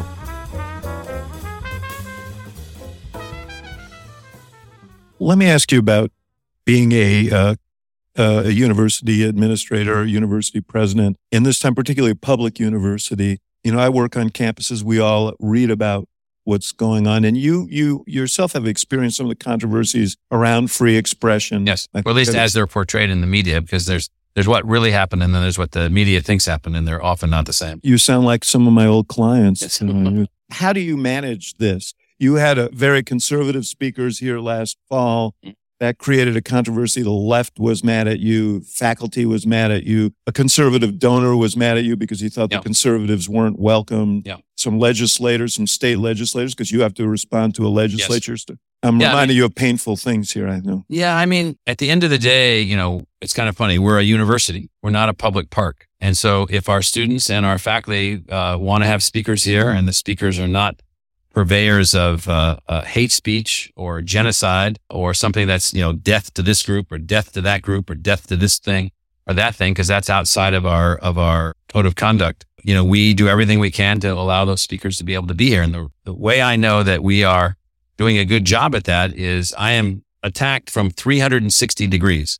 Let me ask you about being a university administrator, a university president, in this time, particularly a public university. I work on campuses. We all read about what's going on. And you yourself have experienced some of the controversies around free expression. Yes, or at least as they're portrayed in the media, because there's what really happened and then there's what the media thinks happened, and they're often not the same. You sound like some of my old clients. Yes. How do you manage this? You had a very conservative speakers here last fall. That created a controversy. The left was mad at you. Faculty was mad at you. A conservative donor was mad at you because he thought the conservatives weren't welcome. Yeah. Some legislators, some state legislators, because you have to respond to a legislature. Yes. I'm reminding you of painful things here, I know. Yeah, at the end of the day, it's kind of funny. We're a university. We're not a public park. And so if our students and our faculty want to have speakers here, and the speakers are not purveyors of hate speech or genocide or something that's, death to this group or death to that group or death to this thing or that thing, because that's outside of our code of conduct. We do everything we can to allow those speakers to be able to be here. And the way I know that we are doing a good job at that is I am attacked from 360 degrees.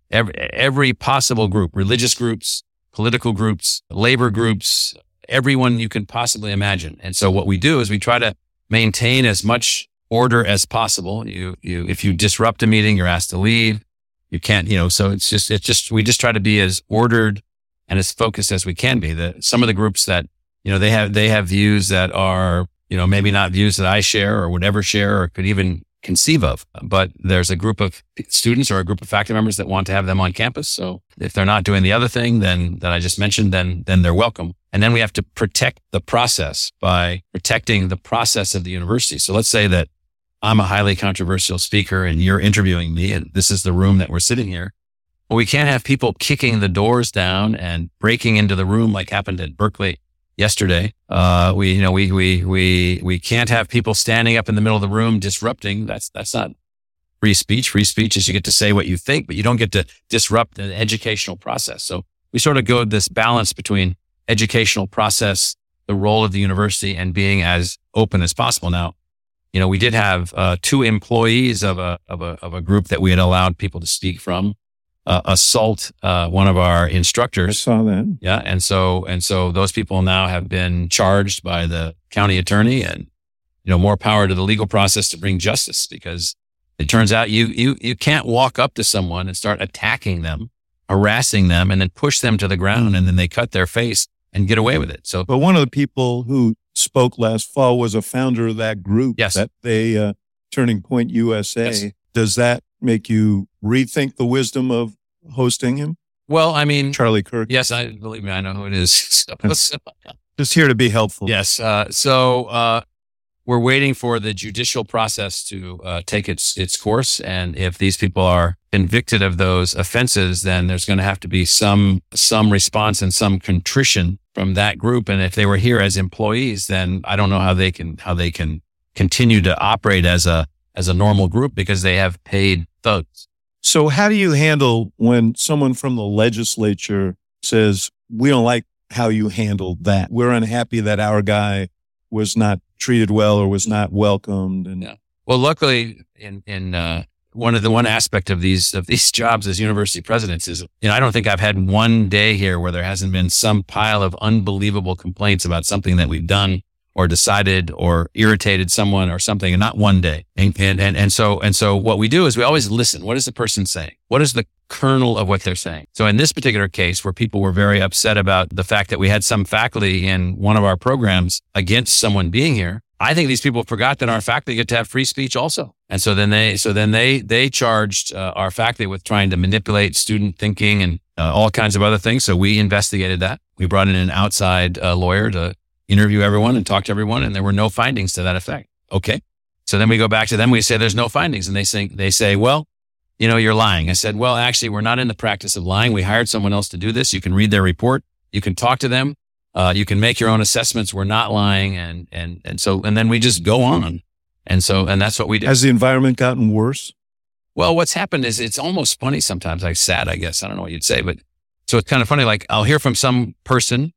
Every possible group, religious groups, political groups, labor groups, everyone you can possibly imagine. And so what we do is we try to maintain as much order as possible. If you disrupt a meeting, you're asked to leave. You can't, so we just try to be as ordered and as focused as we can be. Some of the groups that, they have views that are, maybe not views that I share or would ever share or could even conceive of, but there's a group of students or a group of faculty members that want to have them on campus. So if they're not doing the other thing that I just mentioned, then they're welcome. And then we have to protect the process by protecting the process of the university. So let's say that I'm a highly controversial speaker and you're interviewing me and this is the room that we're sitting here. Well, we can't have people kicking the doors down and breaking into the room like happened at Berkeley yesterday. We can't have people standing up in the middle of the room disrupting. That's not free speech. Free speech is you get to say what you think, but you don't get to disrupt the educational process. So we sort of go this balance between educational process, the role of the university, and being as open as possible. Now, we did have 2 employees of a group that we had allowed people to speak from assault one of our instructors. I saw that. Yeah, and so those people now have been charged by the county attorney, and more power to the legal process to bring justice, because it turns out you can't walk up to someone and start attacking them, harassing them, and then push them to the ground, and then they cut their face and get away with it. So, but one of the people who spoke last fall was a founder of that group. Yes. That they Turning Point USA. Yes. Does that make you rethink the wisdom of hosting him? Well, I mean, Charlie Kirk. yes, believe me, I know who it is. Just here to be helpful. Yes. So we're waiting for the judicial process to take its course. And if these people are convicted of those offenses, then there's going to have to be some response and some contrition from that group. And if they were here as employees, then I don't know how they can continue to operate as a normal group, because they have paid thugs. So how do you handle when someone from the legislature says, we don't like how you handled that? We're unhappy that our guy was not treated well or was not welcomed. And Yeah. Well, luckily, in one aspect of these jobs as university presidents is, I don't think I've had one day here where there hasn't been some pile of unbelievable complaints about something that we've done or decided or irritated someone or something, and not one day. And so what we do is we always listen. What is the person saying? What is the kernel of what they're saying? So in this particular case, where people were very upset about the fact that we had some faculty in one of our programs against someone being here, I think these people forgot that our faculty get to have free speech also. And so then they charged our faculty with trying to manipulate student thinking and all kinds of other things. So we investigated that. We brought in an outside lawyer to interview everyone and talk to everyone, and there were no findings to that effect. Okay. So then we go back to them. We say there's no findings, and they say, well, you're lying. I said, well, actually, we're not in the practice of lying. We hired someone else to do this. You can read their report. You can talk to them. You can make your own assessments. We're not lying. And then we just go on. And that's what we did. Has the environment gotten worse? Well, what's happened is it's almost funny sometimes, like sad, I guess. I don't know what you'd say, but so it's kind of funny. Like I'll hear from some person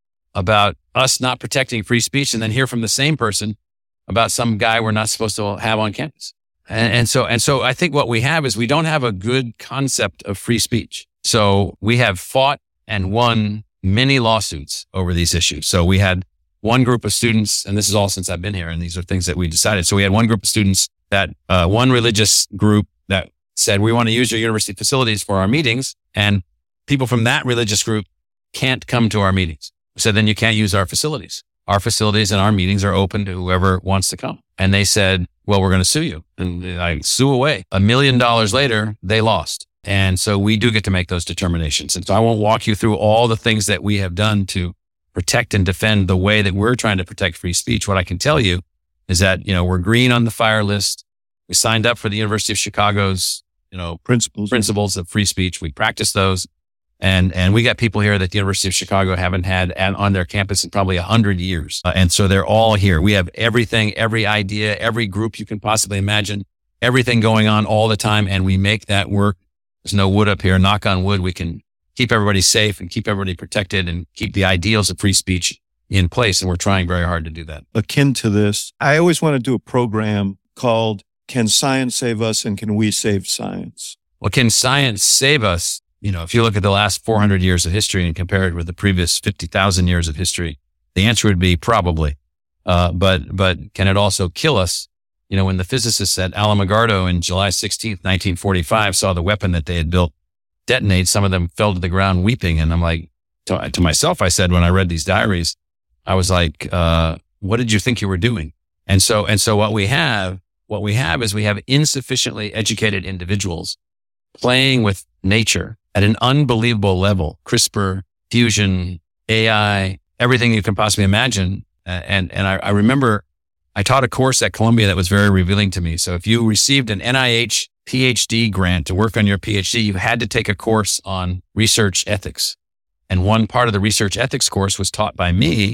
about us not protecting free speech, and then hear from the same person about some guy we're not supposed to have on campus. And so I think what we have is we don't have a good concept of free speech. So we have fought and won many lawsuits over these issues. So we had one group of students, and this is all since I've been here, and these are things that we decided. So we had one group of students that, one religious group that said, we want to use your university facilities for our meetings, and people from that religious group can't come to our meetings. So then you can't use our facilities. Our facilities and our meetings are open to whoever wants to come. And they said, well, we're going to sue you. And I sue away. $1 million later, they lost. And so we do get to make those determinations. And so I won't walk you through all the things that we have done to protect and defend the way that we're trying to protect free speech. What I can tell you is that, we're green on the fire list. We signed up for the University of Chicago's, principles of free speech. We practice those. And we got people here that the University of Chicago haven't had on their campus in probably 100 years. And so they're all here. We have everything, every idea, every group you can possibly imagine, everything going on all the time. And we make that work. There's no wood up here. Knock on wood. We can keep everybody safe and keep everybody protected and keep the ideals of free speech in place. And we're trying very hard to do that. Akin to this, I always want to do a program called Can Science Save Us and Can We Save Science? Well, can science save us? If you look at the last 400 years of history and compare it with the previous 50,000 years of history, the answer would be probably. But can it also kill us? When the physicists at Alamogordo in July 16th, 1945 saw the weapon that they had built detonate, some of them fell to the ground weeping. And I'm like, to myself, I said, when I read these diaries, I was like, what did you think you were doing? And so what we have is we have insufficiently educated individuals playing with nature at an unbelievable level. CRISPR, fusion, AI, everything you can possibly imagine. And I remember I taught a course at Columbia that was very revealing to me. So if you received an NIH PhD grant to work on your PhD, you had to take a course on research ethics. And one part of the research ethics course was taught by me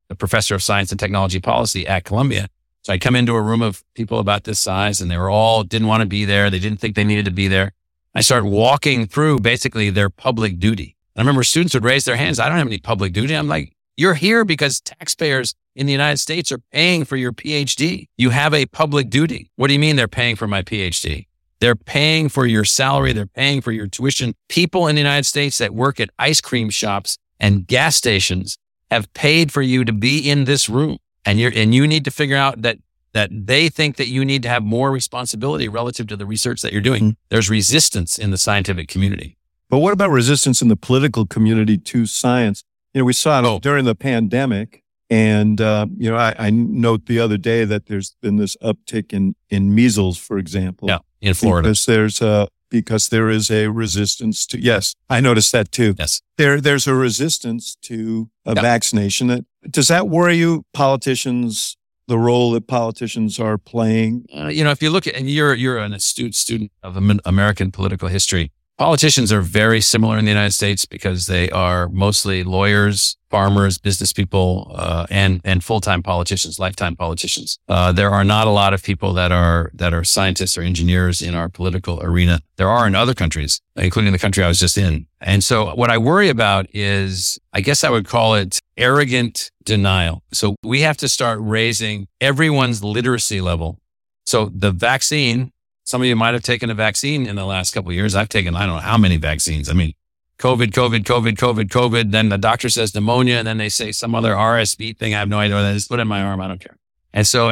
the professor of science and technology policy at Columbia. So I come into a room of people about this size, and they were all didn't want to be there. They didn't think they needed to be there. I start walking through basically their public duty. And I remember students would raise their hands. I don't have any public duty. I'm like, you're here because taxpayers in the United States are paying for your PhD. You have a public duty. What do you mean they're paying for my PhD? They're paying for your salary. They're paying for your tuition. People in the United States that work at ice cream shops and gas stations have paid for you to be in this room. And you need to figure out that they think that you need to have more responsibility relative to the research that you're doing. Mm-hmm. There's resistance in the scientific community. But what about resistance in the political community to science? We saw it during the pandemic. And, I note the other day that there's been this uptick in measles, for example. Yeah, in Florida. Because there is a resistance to, yes, I noticed that too. Yes. There's a resistance to a vaccination. Does that worry you, politicians, the role that politicians are playing? If you look at, and you're an astute student of American political history, politicians are very similar in the United States because they are mostly lawyers, farmers, business people, and full-time politicians, lifetime politicians. There are not a lot of people that are scientists or engineers in our political arena. There are in other countries, including the country I was just in. And so what I worry about is, I guess I would call it arrogant denial. So we have to start raising everyone's literacy level. So the vaccine, some of you might have taken a vaccine in the last couple of years. I've taken, I don't know how many vaccines. I mean, COVID. Then the doctor says pneumonia, and then they say some other RSV thing. I have no idea what that is. Put it in my arm. I don't care. And so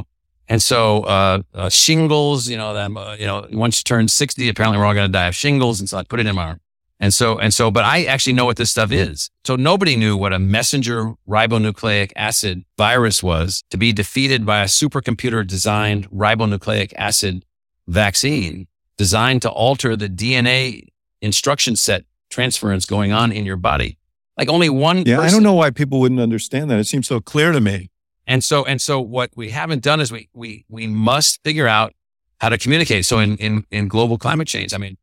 shingles. Once you turn 60, apparently we're all going to die of shingles, and so I put it in my arm. And so, but I actually know what this stuff is. So nobody knew what a messenger ribonucleic acid virus was to be defeated by a supercomputer designed ribonucleic acid vaccine designed to alter the DNA instruction set transference going on in your body. Like only one person. I don't know why people wouldn't understand that. It seems so clear to me. And so what we haven't done is we must figure out how to communicate. So in global climate change, I mean,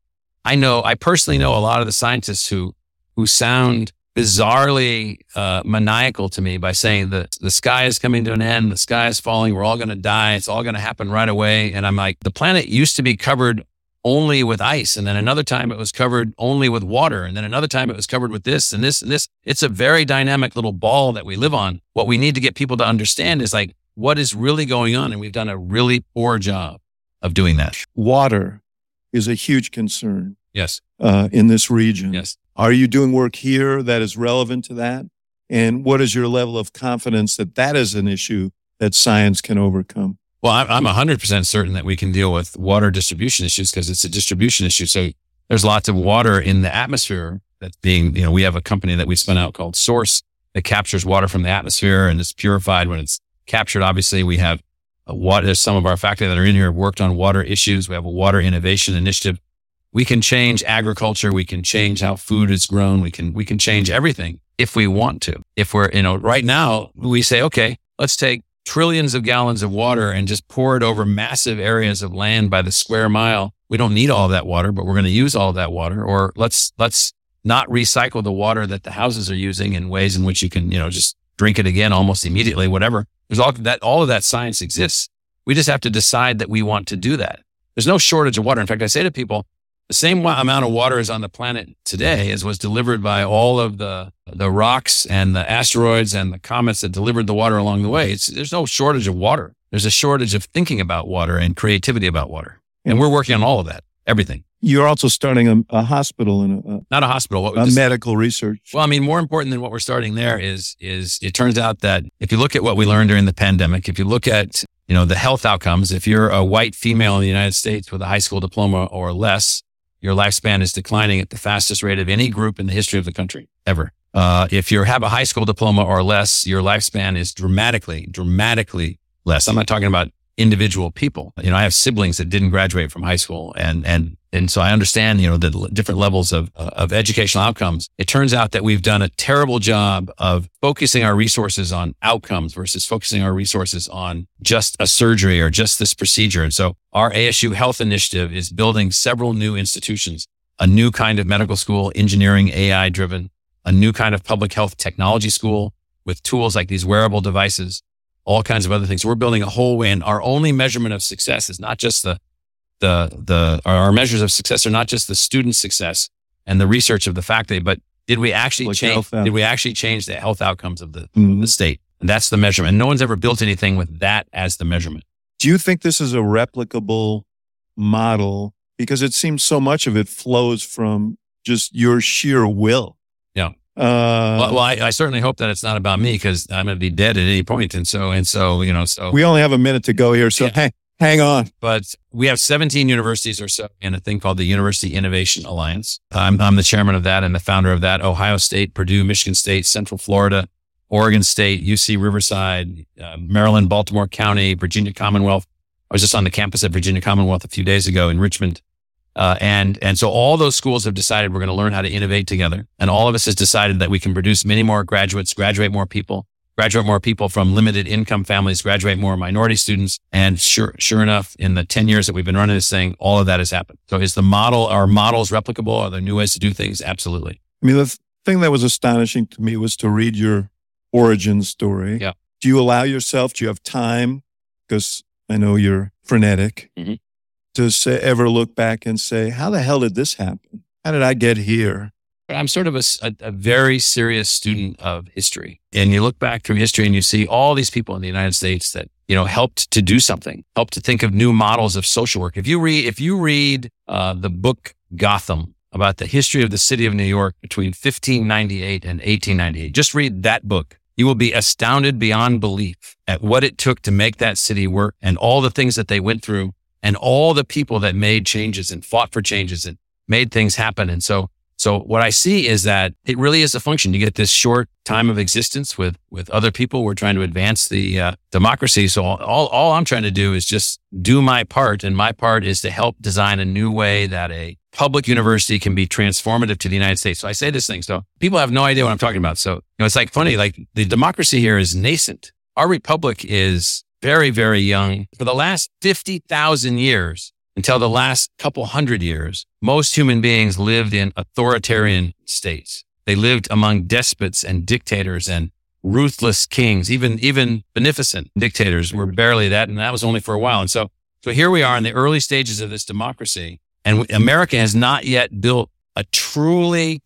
I personally know a lot of the scientists who sound bizarrely maniacal to me by saying that the sky is coming to an end, the sky is falling, we're all going to die, it's all going to happen right away. And I'm like, the planet used to be covered only with ice, and then another time it was covered only with water, and then another time it was covered with this and this and this. It's a very dynamic little ball that we live on. What we need to get people to understand is like what is really going on, and we've done a really poor job of doing that. Water is a huge concern. Yes. In this region. Yes. Are you doing work here that is relevant to that? And what is your level of confidence that that is an issue that science can overcome? Well, I'm 100% certain that we can deal with water distribution issues because it's a distribution issue. So there's lots of water in the atmosphere that's being, we have a company that we spun out called Source that captures water from the atmosphere and is purified when it's captured. Obviously, we have there's some of our faculty that are in here have worked on water issues. We have a water innovation initiative. We can change agriculture. We can change how food is grown. We can change everything if we want to. If we're, right now we say, okay, let's take trillions of gallons of water and just pour it over massive areas of land by the square mile. We don't need all of that water, but we're going to use all of that water. Or let's not recycle the water that the houses are using in ways in which you can, just drink it again almost immediately, whatever. There's all of that science exists. We just have to decide that we want to do that. There's no shortage of water. In fact, I say to people, the same amount of water is on the planet today as was delivered by all of the rocks and the asteroids and the comets that delivered the water along the way. There's no shortage of water. There's a shortage of thinking about water and creativity about water. And we're working on all of that, everything. You're also starting a hospital and not a hospital, medical research. Well, I mean, more important than what we're starting there is it turns out that if you look at what we learned during the pandemic, if you look at, the health outcomes, if you're a white female in the United States with a high school diploma or less, your lifespan is declining at the fastest rate of any group in the history of the country ever. If you have a high school diploma or less, your lifespan is dramatically less. I'm not talking about individual people. I have siblings that didn't graduate from high school, and so I understand, the different levels of educational outcomes. It turns out that we've done a terrible job of focusing our resources on outcomes versus focusing our resources on just a surgery or just this procedure. And so our ASU Health Initiative is building several new institutions, a new kind of medical school, engineering, AI driven, a new kind of public health technology school with tools like these wearable devices, all kinds of other things. We're building a whole way, and our only measurement of success is not just our measures of success are not just the student success and the research of the faculty, but did we actually change the health outcomes of the state? And that's the measurement. And no one's ever built anything with that as the measurement. Do you think this is a replicable model? Because it seems so much of it flows from just your sheer will. Yeah. I certainly hope that it's not about me, because I'm going to be dead at any point. And so, so we only have a minute to go here. So hang on. But we have 17 universities or so in a thing called the University Innovation Alliance. I'm the chairman of that and the founder of that. Ohio State, Purdue, Michigan State, Central Florida, Oregon State, UC Riverside, Maryland, Baltimore County, Virginia Commonwealth. I was just on the campus at Virginia Commonwealth a few days ago in Richmond. And so all those schools have decided we're going to learn how to innovate together. And all of us has decided that we can produce many more graduates, graduate more people from limited income families, graduate more minority students. And sure enough, in the 10 years that we've been running this thing, all of that has happened. So is our models replicable? Are there new ways to do things? Absolutely. I mean, the thing that was astonishing to me was to read your origin story. Yeah. Do you allow yourself, do you have time? Because I know you're frenetic. Mm-hmm. To ever look back and say, how the hell did this happen? How did I get here? I'm sort of a very serious student of history. And you look back through history and you see all these people in the United States that, helped to do something, helped to think of new models of social work. If you read the book Gotham about the history of the city of New York between 1598 and 1898, just read that book. You will be astounded beyond belief at what it took to make that city work and all the things that they went through and all the people that made changes and fought for changes and made things happen. And so what I see is that it really is a function. You get this short time of existence with other people. We're trying to advance the democracy. So all I'm trying to do is just do my part. And my part is to help design a new way that a public university can be transformative to the United States. So I say this thing. So people have no idea what I'm talking about. So, it's like funny, like the democracy here is nascent. Our republic is very, very young. For the last 50,000 years, until the last couple hundred years, most human beings lived in authoritarian states. They lived among despots and dictators and ruthless kings. Even beneficent dictators were barely that, and that was only for a while. And so here we are in the early stages of this democracy, and America has not yet built a truly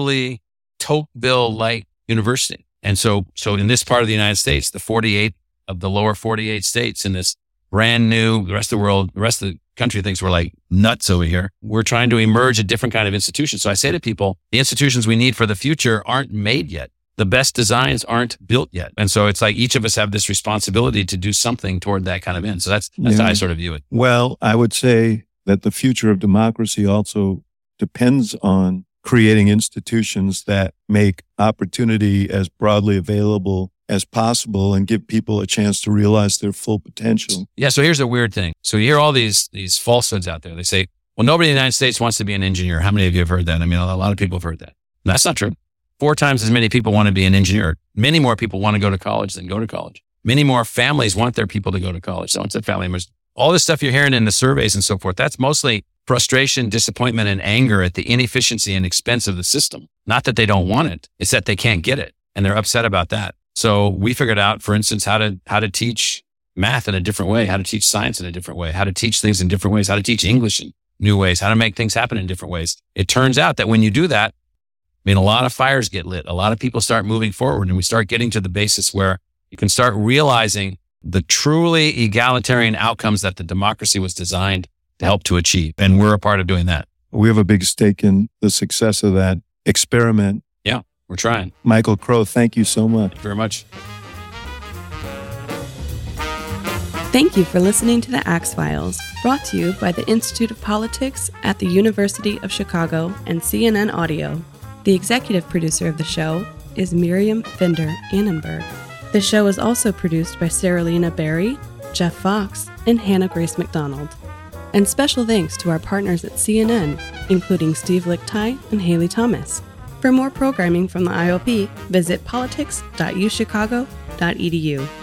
Tocqueville-like university. And so in this part of the United States, the 48 of the lower 48 states in this brand new, the rest of the country thinks we're like nuts over here. We're trying to emerge a different kind of institution. So I say to people, the institutions we need for the future aren't made yet. The best designs aren't built yet. And so it's like each of us have this responsibility to do something toward that kind of end. So that's how I sort of view it. Well, I would say that the future of democracy also depends on creating institutions that make opportunity as broadly available as possible and give people a chance to realize their full potential. Yeah. So here's a weird thing. So you hear all these falsehoods out there. They say, well, nobody in the United States wants to be an engineer. How many of you have heard that? I mean, a lot of people have heard that. That's not true. 4 times as many people want to be an engineer. Many more people want to go to college than go to college. Many more families want their people to go to college. So it's a family members. All this stuff you're hearing in the surveys and so forth, that's mostly frustration, disappointment, and anger at the inefficiency and expense of the system. Not that they don't want it. It's that they can't get it. And they're upset about that. So we figured out, for instance, how to teach math in a different way, how to teach science in a different way, how to teach things in different ways, how to teach English in new ways, how to make things happen in different ways. It turns out that when you do that, a lot of fires get lit. A lot of people start moving forward, and we start getting to the basis where you can start realizing the truly egalitarian outcomes that the democracy was designed to help to achieve. And we're a part of doing that. We have a big stake in the success of that experiment. Yeah, we're trying. Michael Crow, thank you so much. Thank you very much. Thank you for listening to the Axe Files, brought to you by the Institute of Politics at the University of Chicago and CNN Audio. The executive producer of the show is Miriam Fender Annenberg. The show is also produced by Saralina Berry, Jeff Fox, and Hannah Grace McDonald. And special thanks to our partners at CNN, including Steve Lichtai and Haley Thomas. For more programming from the IOP, visit politics.uchicago.edu.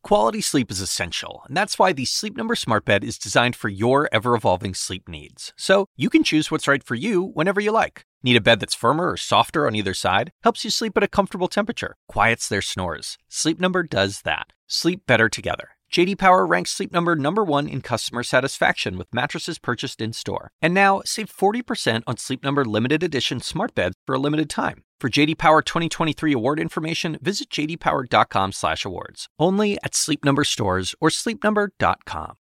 Quality sleep is essential, and that's why the Sleep Number Smart Bed is designed for your ever-evolving sleep needs. So you can choose what's right for you whenever you like. Need a bed that's firmer or softer on either side? Helps you sleep at a comfortable temperature. Quiets their snores. Sleep Number does that. Sleep better together. J.D. Power ranks Sleep Number #1 in customer satisfaction with mattresses purchased in-store. And now, save 40% on Sleep Number limited edition smart beds for a limited time. For J.D. Power 2023 award information, visit jdpower.com/awards. Only at Sleep Number stores or sleepnumber.com.